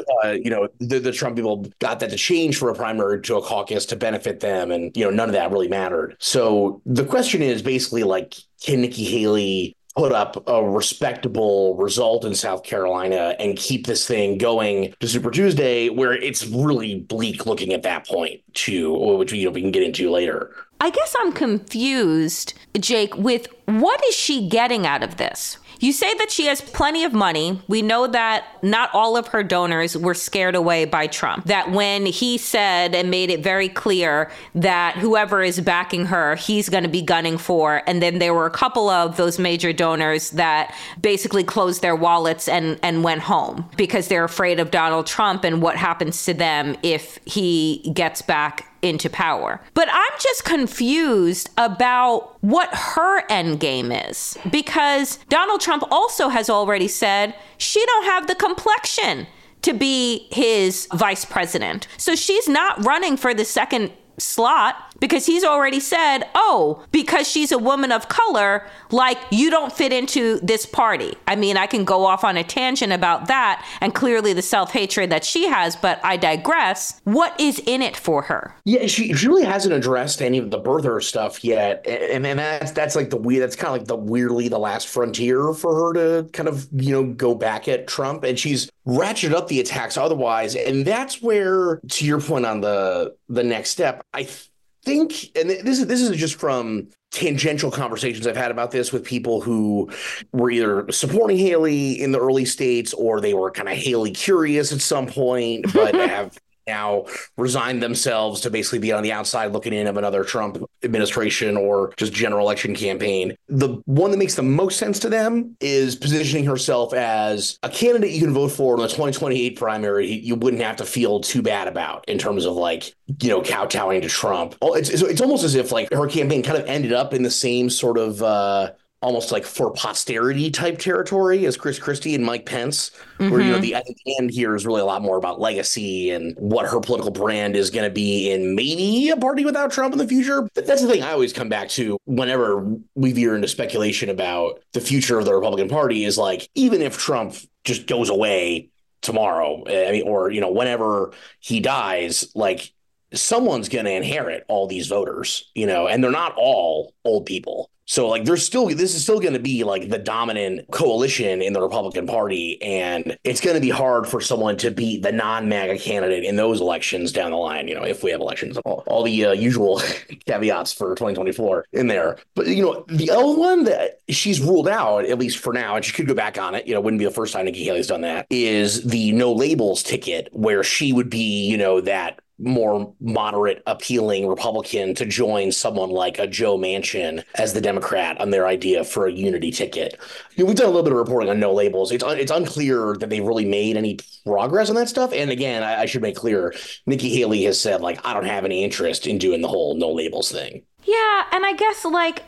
the Trump people got that to change from a primary to a caucus to benefit them. And, none of that really mattered. So the question is basically like, can Nikki Haley put up a respectable result in South Carolina and keep this thing going to Super Tuesday, where it's really bleak looking at that point too, which we can get into later. I guess I'm confused, Jake, with what is she getting out of this? You say that she has plenty of money. We know that not all of her donors were scared away by Trump. That when he said and made it very clear that whoever is backing her, he's going to be gunning for. And then there were a couple of those major donors that basically closed their wallets and went home because they're afraid of Donald Trump and what happens to them if he gets back into power. But I'm just confused about what her end game is, because Donald Trump also has already said she don't have the complexion to be his vice president. So she's not running for the second slot because he's already said, because she's a woman of color, like, you don't fit into this party. I mean, I can go off on a tangent about that and clearly the self-hatred that she has, but I digress. What is in it for her? Yeah, she really hasn't addressed any of the birther stuff yet. And that's like that's kind of like the weirdly the last frontier for her to kind of, go back at Trump. And she's ratcheted up the attacks otherwise. And that's where, to your point on the next step, I think, and this is just from tangential conversations I've had about this with people who were either supporting Haley in the early states or they were kind of Haley curious at some point, but have now resigned themselves to basically be on the outside looking in of another Trump administration or just general election campaign. The one that makes the most sense to them is positioning herself as a candidate you can vote for in the 2028 primary. You wouldn't have to feel too bad about in terms of like, kowtowing to Trump. It's almost as if like her campaign kind of ended up in the same sort of almost like for posterity type territory as Chris Christie and Mike Pence, where, I think the end here is really a lot more about legacy and what her political brand is going to be in maybe a party without Trump in the future. But that's the thing I always come back to whenever we veer into speculation about the future of the Republican Party is like, even if Trump just goes away tomorrow, or, whenever he dies, like someone's going to inherit all these voters, and they're not all old people. So like this is still going to be like the dominant coalition in the Republican Party. And it's going to be hard for someone to beat the non-MAGA candidate in those elections down the line, if we have elections, all the usual caveats for 2024 in there. But, the other one that she's ruled out, at least for now, and she could go back on it, wouldn't be the first time Nikki Haley's done that, is the no labels ticket, where she would be, that more moderate, appealing Republican to join someone like a Joe Manchin as the Democrat on their idea for a unity ticket. We've done a little bit of reporting on no labels. It's unclear that they really made any progress on that stuff. And again, I should make clear, Nikki Haley has said, like, I don't have any interest in doing the whole no labels thing. Yeah, and I guess like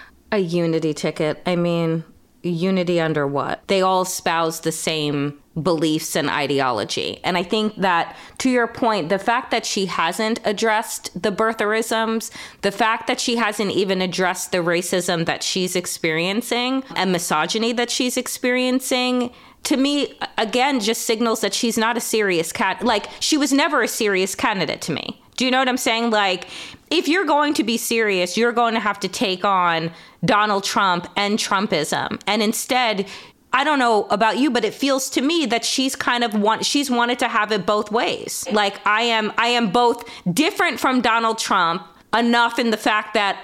a unity ticket. I mean, unity under what? They all espouse the same beliefs and ideology. And I think that, to your point, the fact that she hasn't addressed the birtherisms, the fact that she hasn't even addressed the racism that she's experiencing and misogyny that she's experiencing, to me, again, just signals that she's not a serious like, she was never a serious candidate to me. Do you know what I'm saying? Like, if you're going to be serious, you're going to have to take on Donald Trump and Trumpism. And instead, I don't know about you, but it feels to me that she's kind of she's wanted to have it both ways. Like I am both different from Donald Trump enough in the fact that,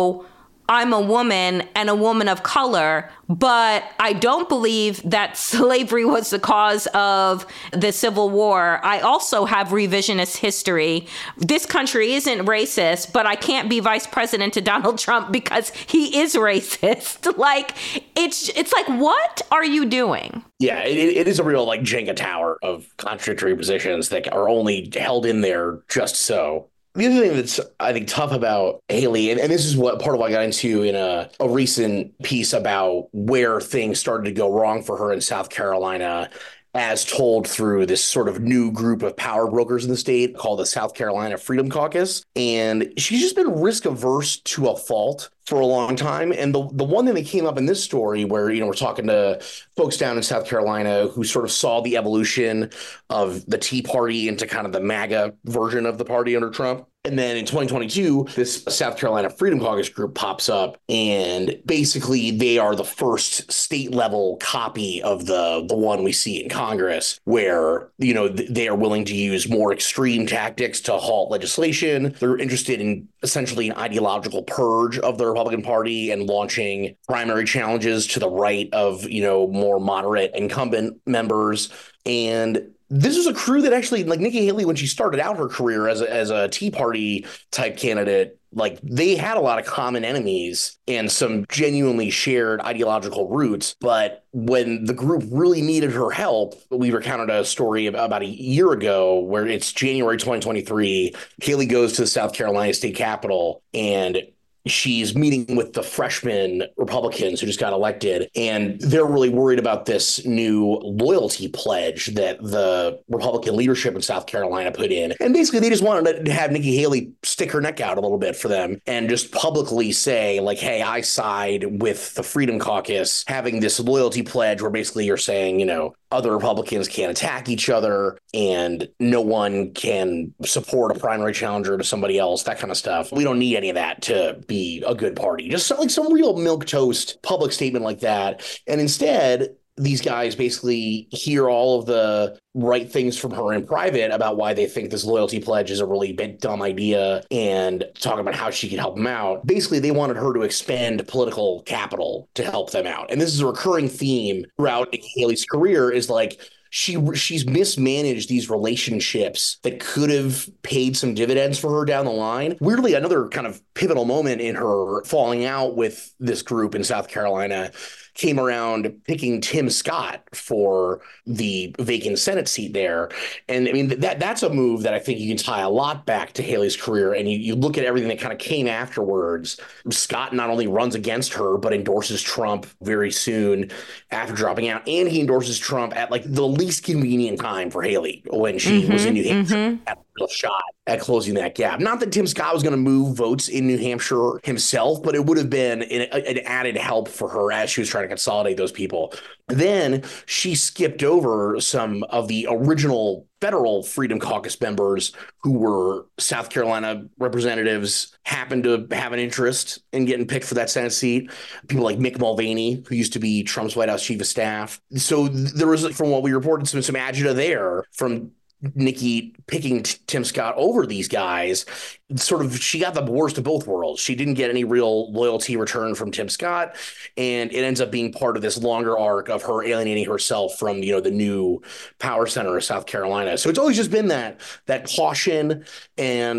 I'm a woman and a woman of color, but I don't believe that slavery was the cause of the Civil War. I also have revisionist history. This country isn't racist, but I can't be vice president to Donald Trump because he is racist. Like, it's like, what are you doing? Yeah, it is a real like Jenga tower of contradictory positions that are only held in there just so. The other thing that's, I think, tough about Haley, and this is what part of what I got into in a recent piece about where things started to go wrong for her in South Carolina, as told through this sort of new group of power brokers in the state called the South Carolina Freedom Caucus. And she's just been risk averse to a fault for a long time. And the one thing that came up in this story where, we're talking to folks down in South Carolina who sort of saw the evolution of the Tea Party into kind of the MAGA version of the party under Trump. And then in 2022, this South Carolina Freedom Caucus group pops up, and basically they are the first state level copy of the one we see in Congress, where, they are willing to use more extreme tactics to halt legislation. They're interested in essentially an ideological purge of the Republican Party and launching primary challenges to the right of, more moderate incumbent members. And this was a crew that actually, like Nikki Haley, when she started out her career as a Tea Party type candidate, like they had a lot of common enemies and some genuinely shared ideological roots. But when the group really needed her help, we recounted a story about a year ago where it's January 2023. Haley goes to the South Carolina state capitol and she's meeting with the freshman Republicans who just got elected, and they're really worried about this new loyalty pledge that the Republican leadership in South Carolina put in. And basically, they just wanted to have Nikki Haley stick her neck out a little bit for them and just publicly say, like, hey, I side with the Freedom Caucus, having this loyalty pledge where basically you're saying, other Republicans can't attack each other and no one can support a primary challenger to somebody else, that kind of stuff. We don't need any of that to be a good party. Just like some real milquetoast public statement like that. And instead, these guys basically hear all of the right things from her in private about why they think this loyalty pledge is a really big, dumb idea and talk about how she can help them out. Basically, they wanted her to expend political capital to help them out. And this is a recurring theme throughout Nikki Haley's career is like, she's mismanaged these relationships that could have paid some dividends for her down the line. Weirdly, another kind of pivotal moment in her falling out with this group in South Carolina came around picking Tim Scott for the vacant Senate seat there. And I mean, that's a move that I think you can tie a lot back to Haley's career. And you look at everything that kind of came afterwards. Scott not only runs against her, but endorses Trump very soon after dropping out. And he endorses Trump at like the least convenient time for Haley when she was in New Hampshire. At a real shot at closing that gap. Not that Tim Scott was going to move votes in New Hampshire himself, but it would have been an added help for her as she was trying to consolidate those people. Then she skipped over some of the original federal Freedom Caucus members who were South Carolina representatives, happened to have an interest in getting picked for that Senate seat. People like Mick Mulvaney, who used to be Trump's White House chief of staff. So there was, from what we reported, some agita there from Nikki picking Tim Scott over these guys. Sort of, she got the worst of both worlds. She didn't get any real loyalty return from Tim Scott, and it ends up being part of this longer arc of her alienating herself from, the new power center of South Carolina. So it's always just been that caution and,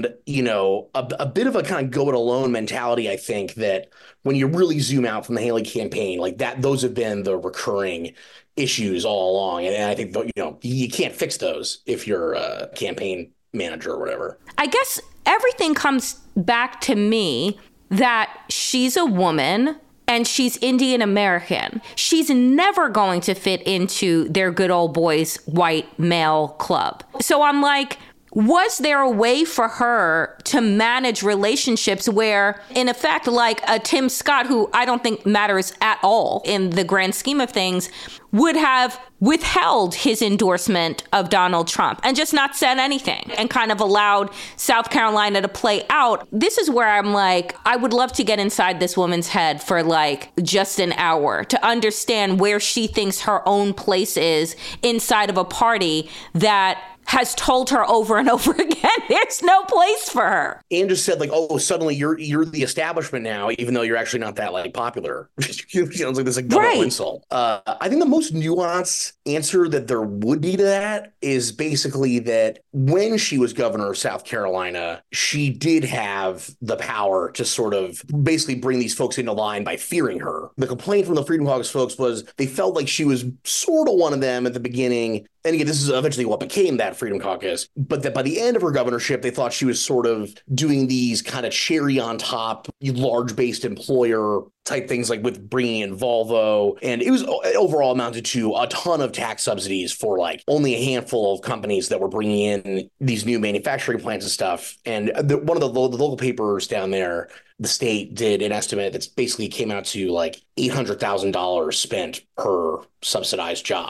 a bit of a kind of go it alone mentality. I think that when you really zoom out from the Haley campaign, like that, those have been the recurring issues all along. And I think, you can't fix those if you're a campaign manager or whatever. I guess everything comes back to me that she's a woman and she's Indian American. She's never going to fit into their good old boys white male club. So I'm like, was there a way for her to manage relationships where, in effect, like a Tim Scott, who I don't think matters at all in the grand scheme of things, would have withheld his endorsement of Donald Trump and just not said anything and kind of allowed South Carolina to play out? This is where I'm like, I would love to get inside this woman's head for like just an hour to understand where she thinks her own place is inside of a party that has told her over and over again, there's no place for her. And just said like, oh, suddenly you're the establishment now, even though you're actually not that like popular. Sounds like this like double insult. I think the most nuanced answer that there would be to that is basically that when she was governor of South Carolina, she did have the power to sort of basically bring these folks into line by fearing her. The complaint from the Freedom Caucus folks was they felt like she was sort of one of them at the beginning. And again, this is eventually what became that Freedom Caucus. But that by the end of her governorship, they thought she was sort of doing these kind of cherry on top, large-based employer type things, like with bringing in Volvo. And it was overall amounted to a ton of tax subsidies for like only a handful of companies that were bringing in these new manufacturing plants and stuff. And one of the local papers down there, the state did an estimate that basically came out to like $800,000 spent per subsidized job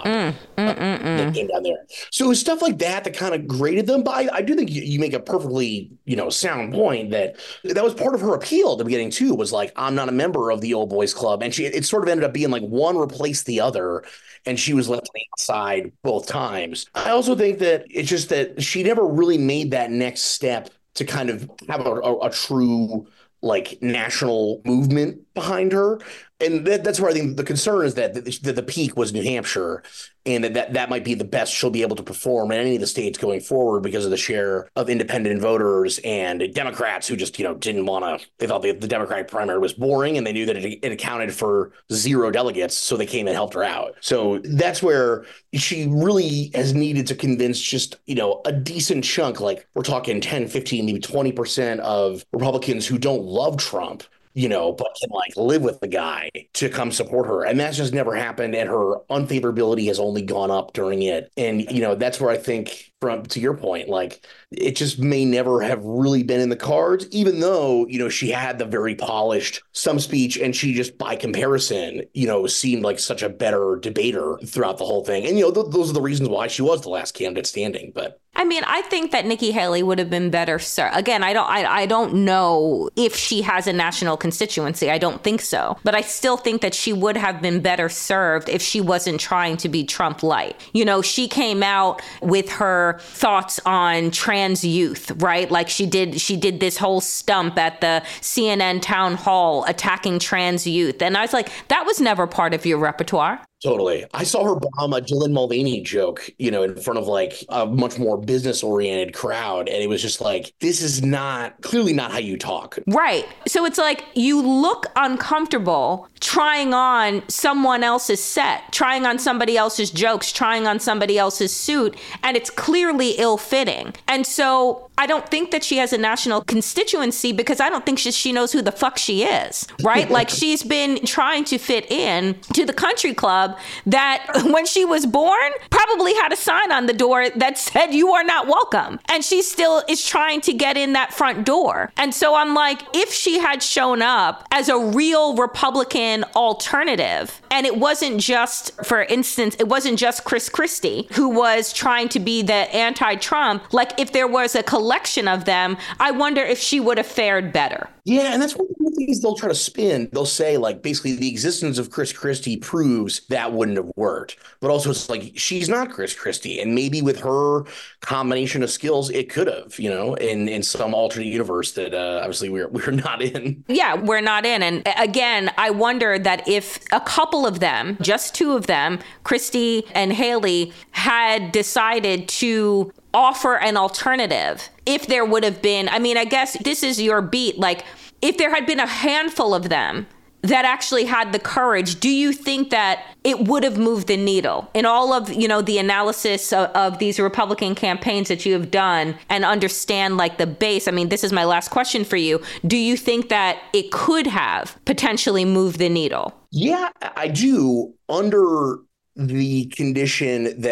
that came down there. So it was stuff like that that kind of graded them. But I do think you make a perfectly, sound point that was part of her appeal at the beginning too, was like, I'm not a member of the old boys club. And it sort of ended up being like one replaced the other. And she was left on the outside both times. I also think that it's just that she never really made that next step to kind of have a true like national movement behind her. And that's where I think the concern is that the peak was New Hampshire, and that might be the best she'll be able to perform in any of the states going forward because of the share of independent voters and Democrats who just, didn't want to, they thought the Democratic primary was boring, and they knew that it accounted for 0 delegates. So they came and helped her out. So that's where she really has needed to convince just, a decent chunk, like we're talking 10, 15, maybe 20% of Republicans who don't love Trump, but can like live with the guy, to come support her. And that's just never happened. And her unfavorability has only gone up during it. And, that's where I think, to your point, like it just may never have really been in the cards, even though, she had the very polished some speech, and she just by comparison, seemed like such a better debater throughout the whole thing. And, those are the reasons why she was the last candidate standing. But I mean, I think that Nikki Haley would have been better served. Again, I don't know if she has a national constituency. I don't think so. But I still think that she would have been better served if she wasn't trying to be Trump light. She came out with her thoughts on trans youth, right? Like she did this whole stump at the CNN town hall attacking trans youth. And I was like, that was never part of your repertoire. Totally. I saw her bomb a Dylan Mulvaney joke, in front of like a much more business oriented crowd. And it was just like, this is clearly not how you talk. Right. So it's like you look uncomfortable trying on someone else's set, trying on somebody else's jokes, trying on somebody else's suit, and it's clearly ill-fitting. And so I don't think that she has a national constituency because I don't think she knows who the fuck she is, right? Like she's been trying to fit in to the country club that when she was born probably had a sign on the door that said you are not welcome. And she still is trying to get in that front door. And so I'm like, if she had shown up as a real Republican alternative, and it wasn't just, for instance, it wasn't just Chris Christie who was trying to be the anti-Trump, like if there was a collection of them, I wonder if she would have fared better. Yeah, and that's one of the things they'll try to spin. They'll say, like, basically the existence of Chris Christie proves that wouldn't have worked. But also it's like, she's not Chris Christie. And maybe with her combination of skills, it could have, in some alternate universe that obviously we're not in. Yeah, we're not in. And again, I wonder that if a couple of them, just 2 of them, Christie and Haley, had decided to offer an alternative, if there would have been, I mean, I guess this is your beat, like if there had been a handful of them that actually had the courage, do you think that it would have moved the needle in all of, the analysis of these Republican campaigns that you have done and understand like the base? I mean, this is my last question for you. Do you think that it could have potentially moved the needle? Yeah, I do, under the condition that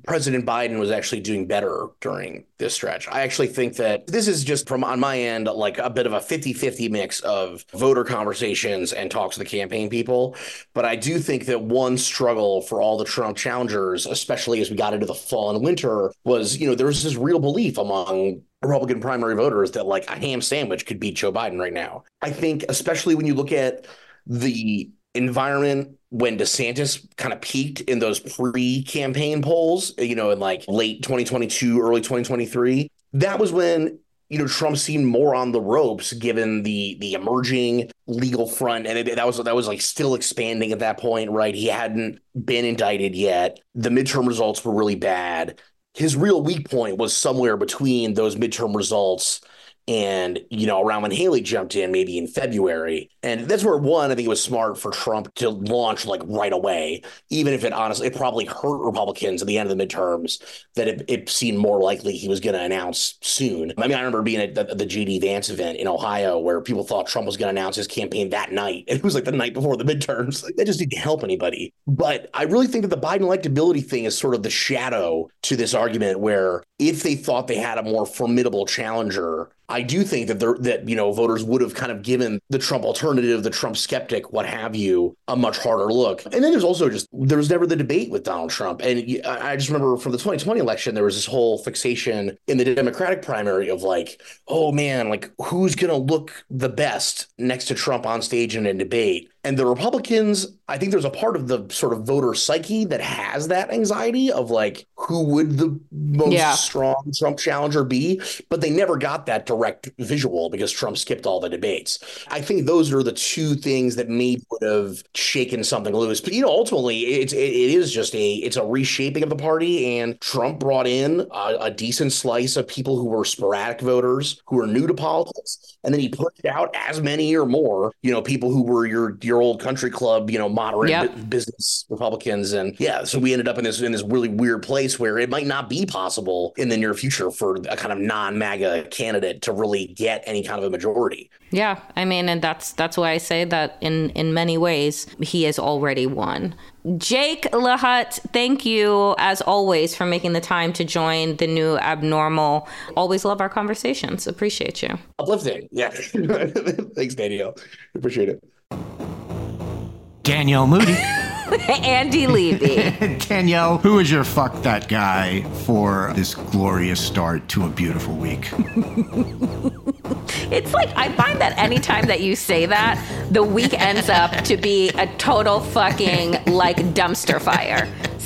President Biden was actually doing better during this stretch. I actually think that this is just from on my end, like a bit of a 50-50 mix of voter conversations and talks to the campaign people. But I do think that one struggle for all the Trump challengers, especially as we got into the fall and winter, was, there was this real belief among Republican primary voters that like a ham sandwich could beat Joe Biden right now. I think especially when you look at the environment when DeSantis kind of peaked in those pre-campaign polls, in like late 2022, early 2023, that was when, Trump seemed more on the ropes given the emerging legal front. And that was like still expanding at that point, right? He hadn't been indicted yet. The midterm results were really bad. His real weak point was somewhere between those midterm results and, around when Haley jumped in, maybe in February. And that's where, I think it was smart for Trump to launch like right away, even if it probably hurt Republicans at the end of the midterms, that it seemed more likely he was going to announce soon. I mean, I remember being at the J.D. Vance event in Ohio where people thought Trump was going to announce his campaign that night. And it was like the night before the midterms. That just didn't help anybody. But I really think that the Biden electability thing is sort of the shadow to this argument where if they thought they had a more formidable challenger, I do think that voters would have kind of given the Trump alternative, the Trump skeptic, what have you, a much harder look. And then there's also there was never the debate with Donald Trump. And I just remember from the 2020 election, there was this whole fixation in the Democratic primary of like, oh man, like who's going to look the best next to Trump on stage in a debate? And the Republicans, I think there's a part of the sort of voter psyche that has that anxiety of like, who would the most strong Trump challenger be? But they never got that direct visual because Trump skipped all the debates. I think those are the two things that maybe would have shaken something loose. But, ultimately, it is just it's a reshaping of the party. And Trump brought in a decent slice of people who were sporadic voters, who were new to politics. And then he pushed out as many or more, people who were your old country club, moderate business Republicans. And so we ended up in this really weird place where it might not be possible in the near future for a kind of non-MAGA candidate to really get any kind of a majority. Yeah, I mean, and that's why I say that in many ways, he has already won. Jake LaHutte, thank you, as always, for making the time to join the New Abnormal. Always love our conversations. Appreciate you. Uplifting. Yeah. Thanks, Danielle. Appreciate it. Danielle Moody. Andy Levy. Danielle, who is your fuck that guy for this glorious start to a beautiful week? It's like, I find that anytime that you say that, the week ends up to be a total fucking like dumpster fire.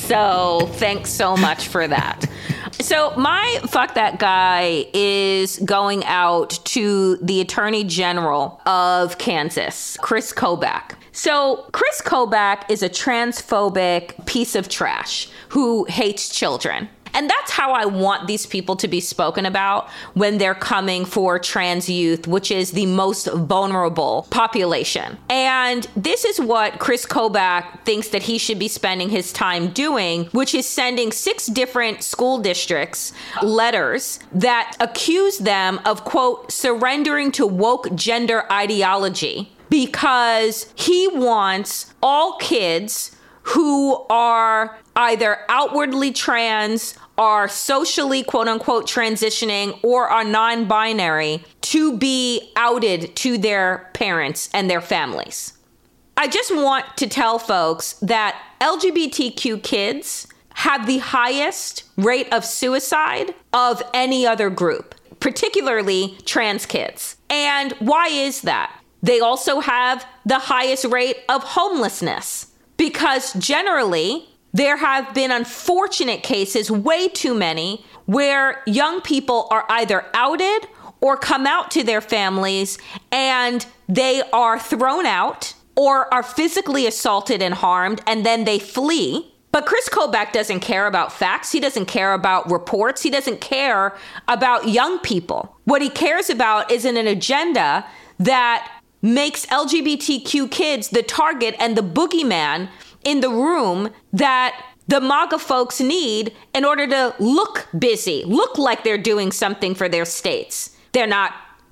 So thanks so much for that. So my fuck that guy is going out to the Attorney General of Kansas, Chris Kobach. So Chris Kobach is a transphobic piece of trash who hates children. And that's how I want these people to be spoken about when they're coming for trans youth, which is the most vulnerable population. And this is what Chris Kobach thinks that he should be spending his time doing, which is sending 6 different school districts letters that accuse them of, quote, surrendering to woke gender ideology, because he wants all kids who are either outwardly trans, are socially, quote unquote, transitioning, or are non-binary to be outed to their parents and their families. I just want to tell folks that LGBTQ kids have the highest rate of suicide of any other group, particularly trans kids. And why is that? They also have the highest rate of homelessness because generally there have been unfortunate cases, way too many, where young people are either outed or come out to their families and they are thrown out or are physically assaulted and harmed, and then they flee. But Chris Kobach doesn't care about facts. He doesn't care about reports. He doesn't care about young people. What he cares about is an agenda that makes LGBTQ kids the target and the boogeyman in the room that the MAGA folks need in order to look busy, look like they're doing something for their states. They're not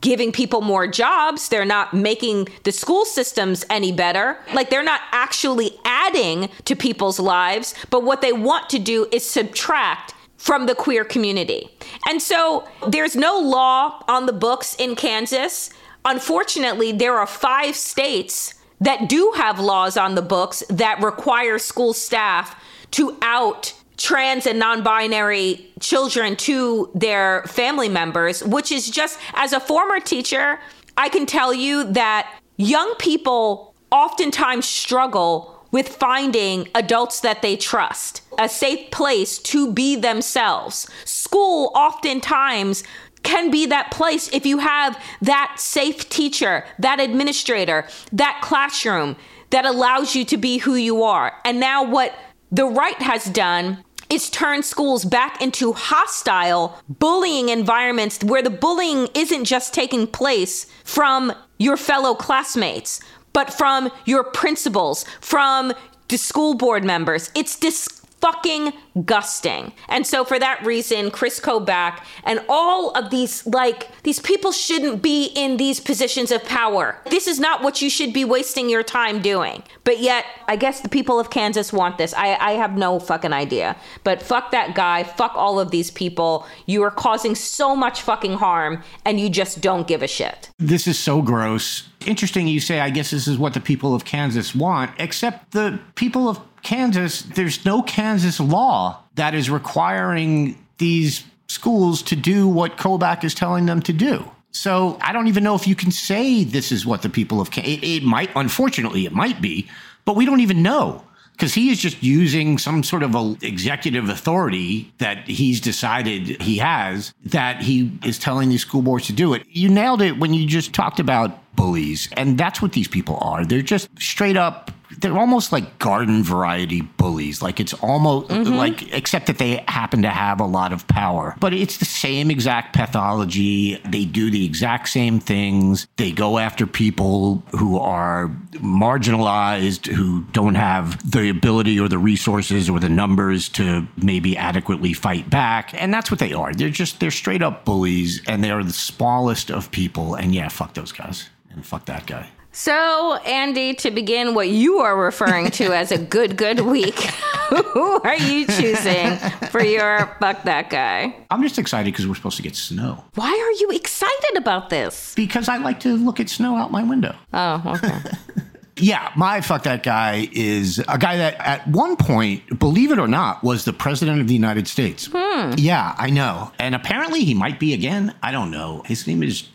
giving people more jobs. They're not making the school systems any better. Like, they're not actually adding to people's lives. But what they want to do is subtract from the queer community. And so there's no law on the books in Kansas. Unfortunately, there are 5 states that do have laws on the books that require school staff to out trans and non-binary children to their family members, which is just, as a former teacher, I can tell you that young people oftentimes struggle with finding adults that they trust, a safe place to be themselves. School oftentimes can be that place if you have that safe teacher, that administrator, that classroom that allows you to be who you are. And now what the right has done is turn schools back into hostile bullying environments where the bullying isn't just taking place from your fellow classmates, but from your principals, from the school board members. It's fucking gusting. And so for that reason, Chris Kobach and all of these people shouldn't be in these positions of power. This is not what you should be wasting your time doing. But yet, I guess the people of Kansas want this. I have no fucking idea. But fuck that guy. Fuck all of these people. You are causing so much fucking harm and you just don't give a shit. This is so gross. Interesting you say, I guess this is what the people of Kansas want, except the people of Kansas, there's no Kansas law that is requiring these schools to do what Kobach is telling them to do. So I don't even know if you can say this is what the people of Kansas, it might, unfortunately, it might be, but we don't even know. Because he is just using some sort of a executive authority that he's decided he has, that he is telling these school boards to do it. You nailed it when you just talked about bullies. And that's what these people are. They're just straight up, they're almost like garden variety bullies. Like it's almost like, except that they happen to have a lot of power. But it's the same exact pathology. They do the exact same things. They go after people who are marginalized, who don't have the ability or the resources or the numbers to maybe adequately fight back. And that's what they are. They're straight up bullies, and they are the smallest of people. And yeah, fuck those guys. And fuck that guy. So, Andy, to begin what you are referring to as a good week, who are you choosing for your fuck that guy? I'm just excited because we're supposed to get snow. Why are you excited about this? Because I like to look at snow out my window. Oh, okay. Yeah, my fuck that guy is a guy that at one point, believe it or not, was the president of the United States. Yeah, I know. And apparently he might be again. I don't know. His name is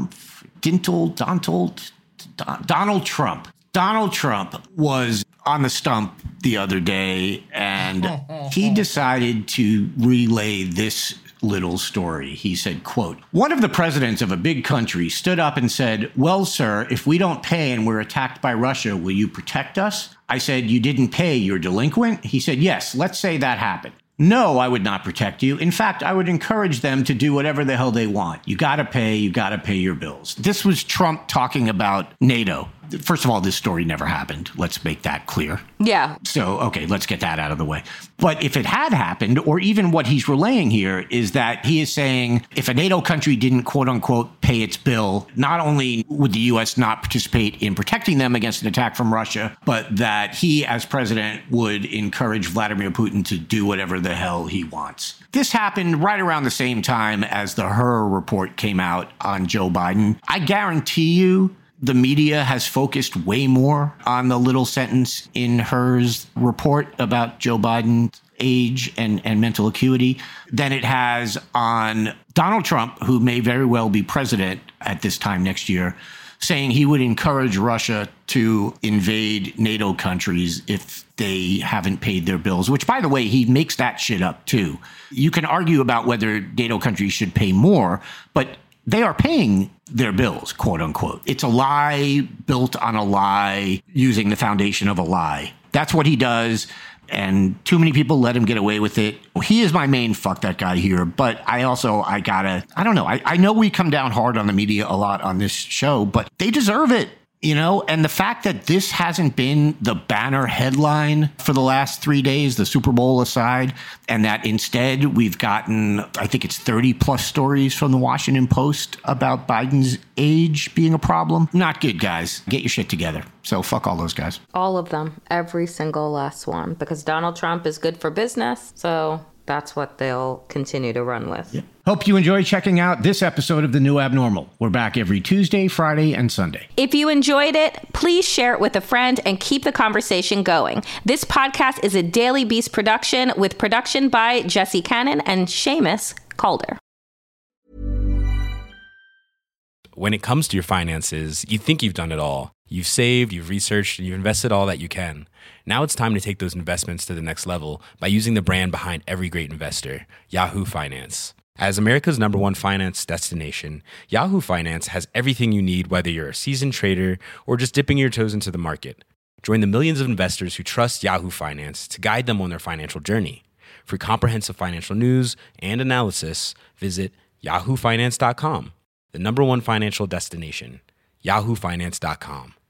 Donald Trump. Donald Trump was on the stump the other day, and he decided to relay this little story. He said, quote, "One of the presidents of a big country stood up and said, 'Well, sir, if we don't pay and we're attacked by Russia, will you protect us?' I said, 'You didn't pay, you're delinquent?' He said, 'Yes, let's say that happened. No, I would not protect you. In fact, I would encourage them to do whatever the hell they want. You got to pay your bills.'" This was Trump talking about NATO. First of all, this story never happened. Let's make that clear. Yeah. So, okay, let's get that out of the way. But if it had happened, or even what he's relaying here is that he is saying if a NATO country didn't, quote unquote, pay its bill, not only would the U.S. not participate in protecting them against an attack from Russia, but that he, as president, would encourage Vladimir Putin to do whatever the hell he wants. This happened right around the same time as the Hur report came out on Joe Biden. I guarantee you, the media has focused way more on the little sentence in Hur's report about Joe Biden's age and mental acuity than it has on Donald Trump, who may very well be president at this time next year, saying he would encourage Russia to invade NATO countries if they haven't paid their bills, which, by the way, he makes that shit up, too. You can argue about whether NATO countries should pay more, but they are paying their bills, quote unquote. It's a lie built on a lie using the foundation of a lie. That's what he does. And too many people let him get away with it. He is my main fuck that guy here. But I don't know. I know we come down hard on the media a lot on this show, but they deserve it. You know, and the fact that this hasn't been the banner headline for the last 3 days, the Super Bowl aside, and that instead we've gotten, I think it's 30 plus stories from the Washington Post about Biden's age being a problem. Not good, guys. Get your shit together. So fuck all those guys. All of them. Every single last one. Because Donald Trump is good for business. So that's what they'll continue to run with. Yeah. Hope you enjoy checking out this episode of The New Abnormal. We're back every Tuesday, Friday, and Sunday. If you enjoyed it, please share it with a friend and keep the conversation going. This podcast is a Daily Beast production with production by Jesse Cannon and Seamus Calder. When it comes to your finances, you think you've done it all. You've saved, you've researched, and you've invested all that you can. Now it's time to take those investments to the next level by using the brand behind every great investor, Yahoo Finance. As America's #1 finance destination, Yahoo Finance has everything you need, whether you're a seasoned trader or just dipping your toes into the market. Join the millions of investors who trust Yahoo Finance to guide them on their financial journey. For comprehensive financial news and analysis, visit yahoofinance.com, the #1 financial destination, yahoofinance.com.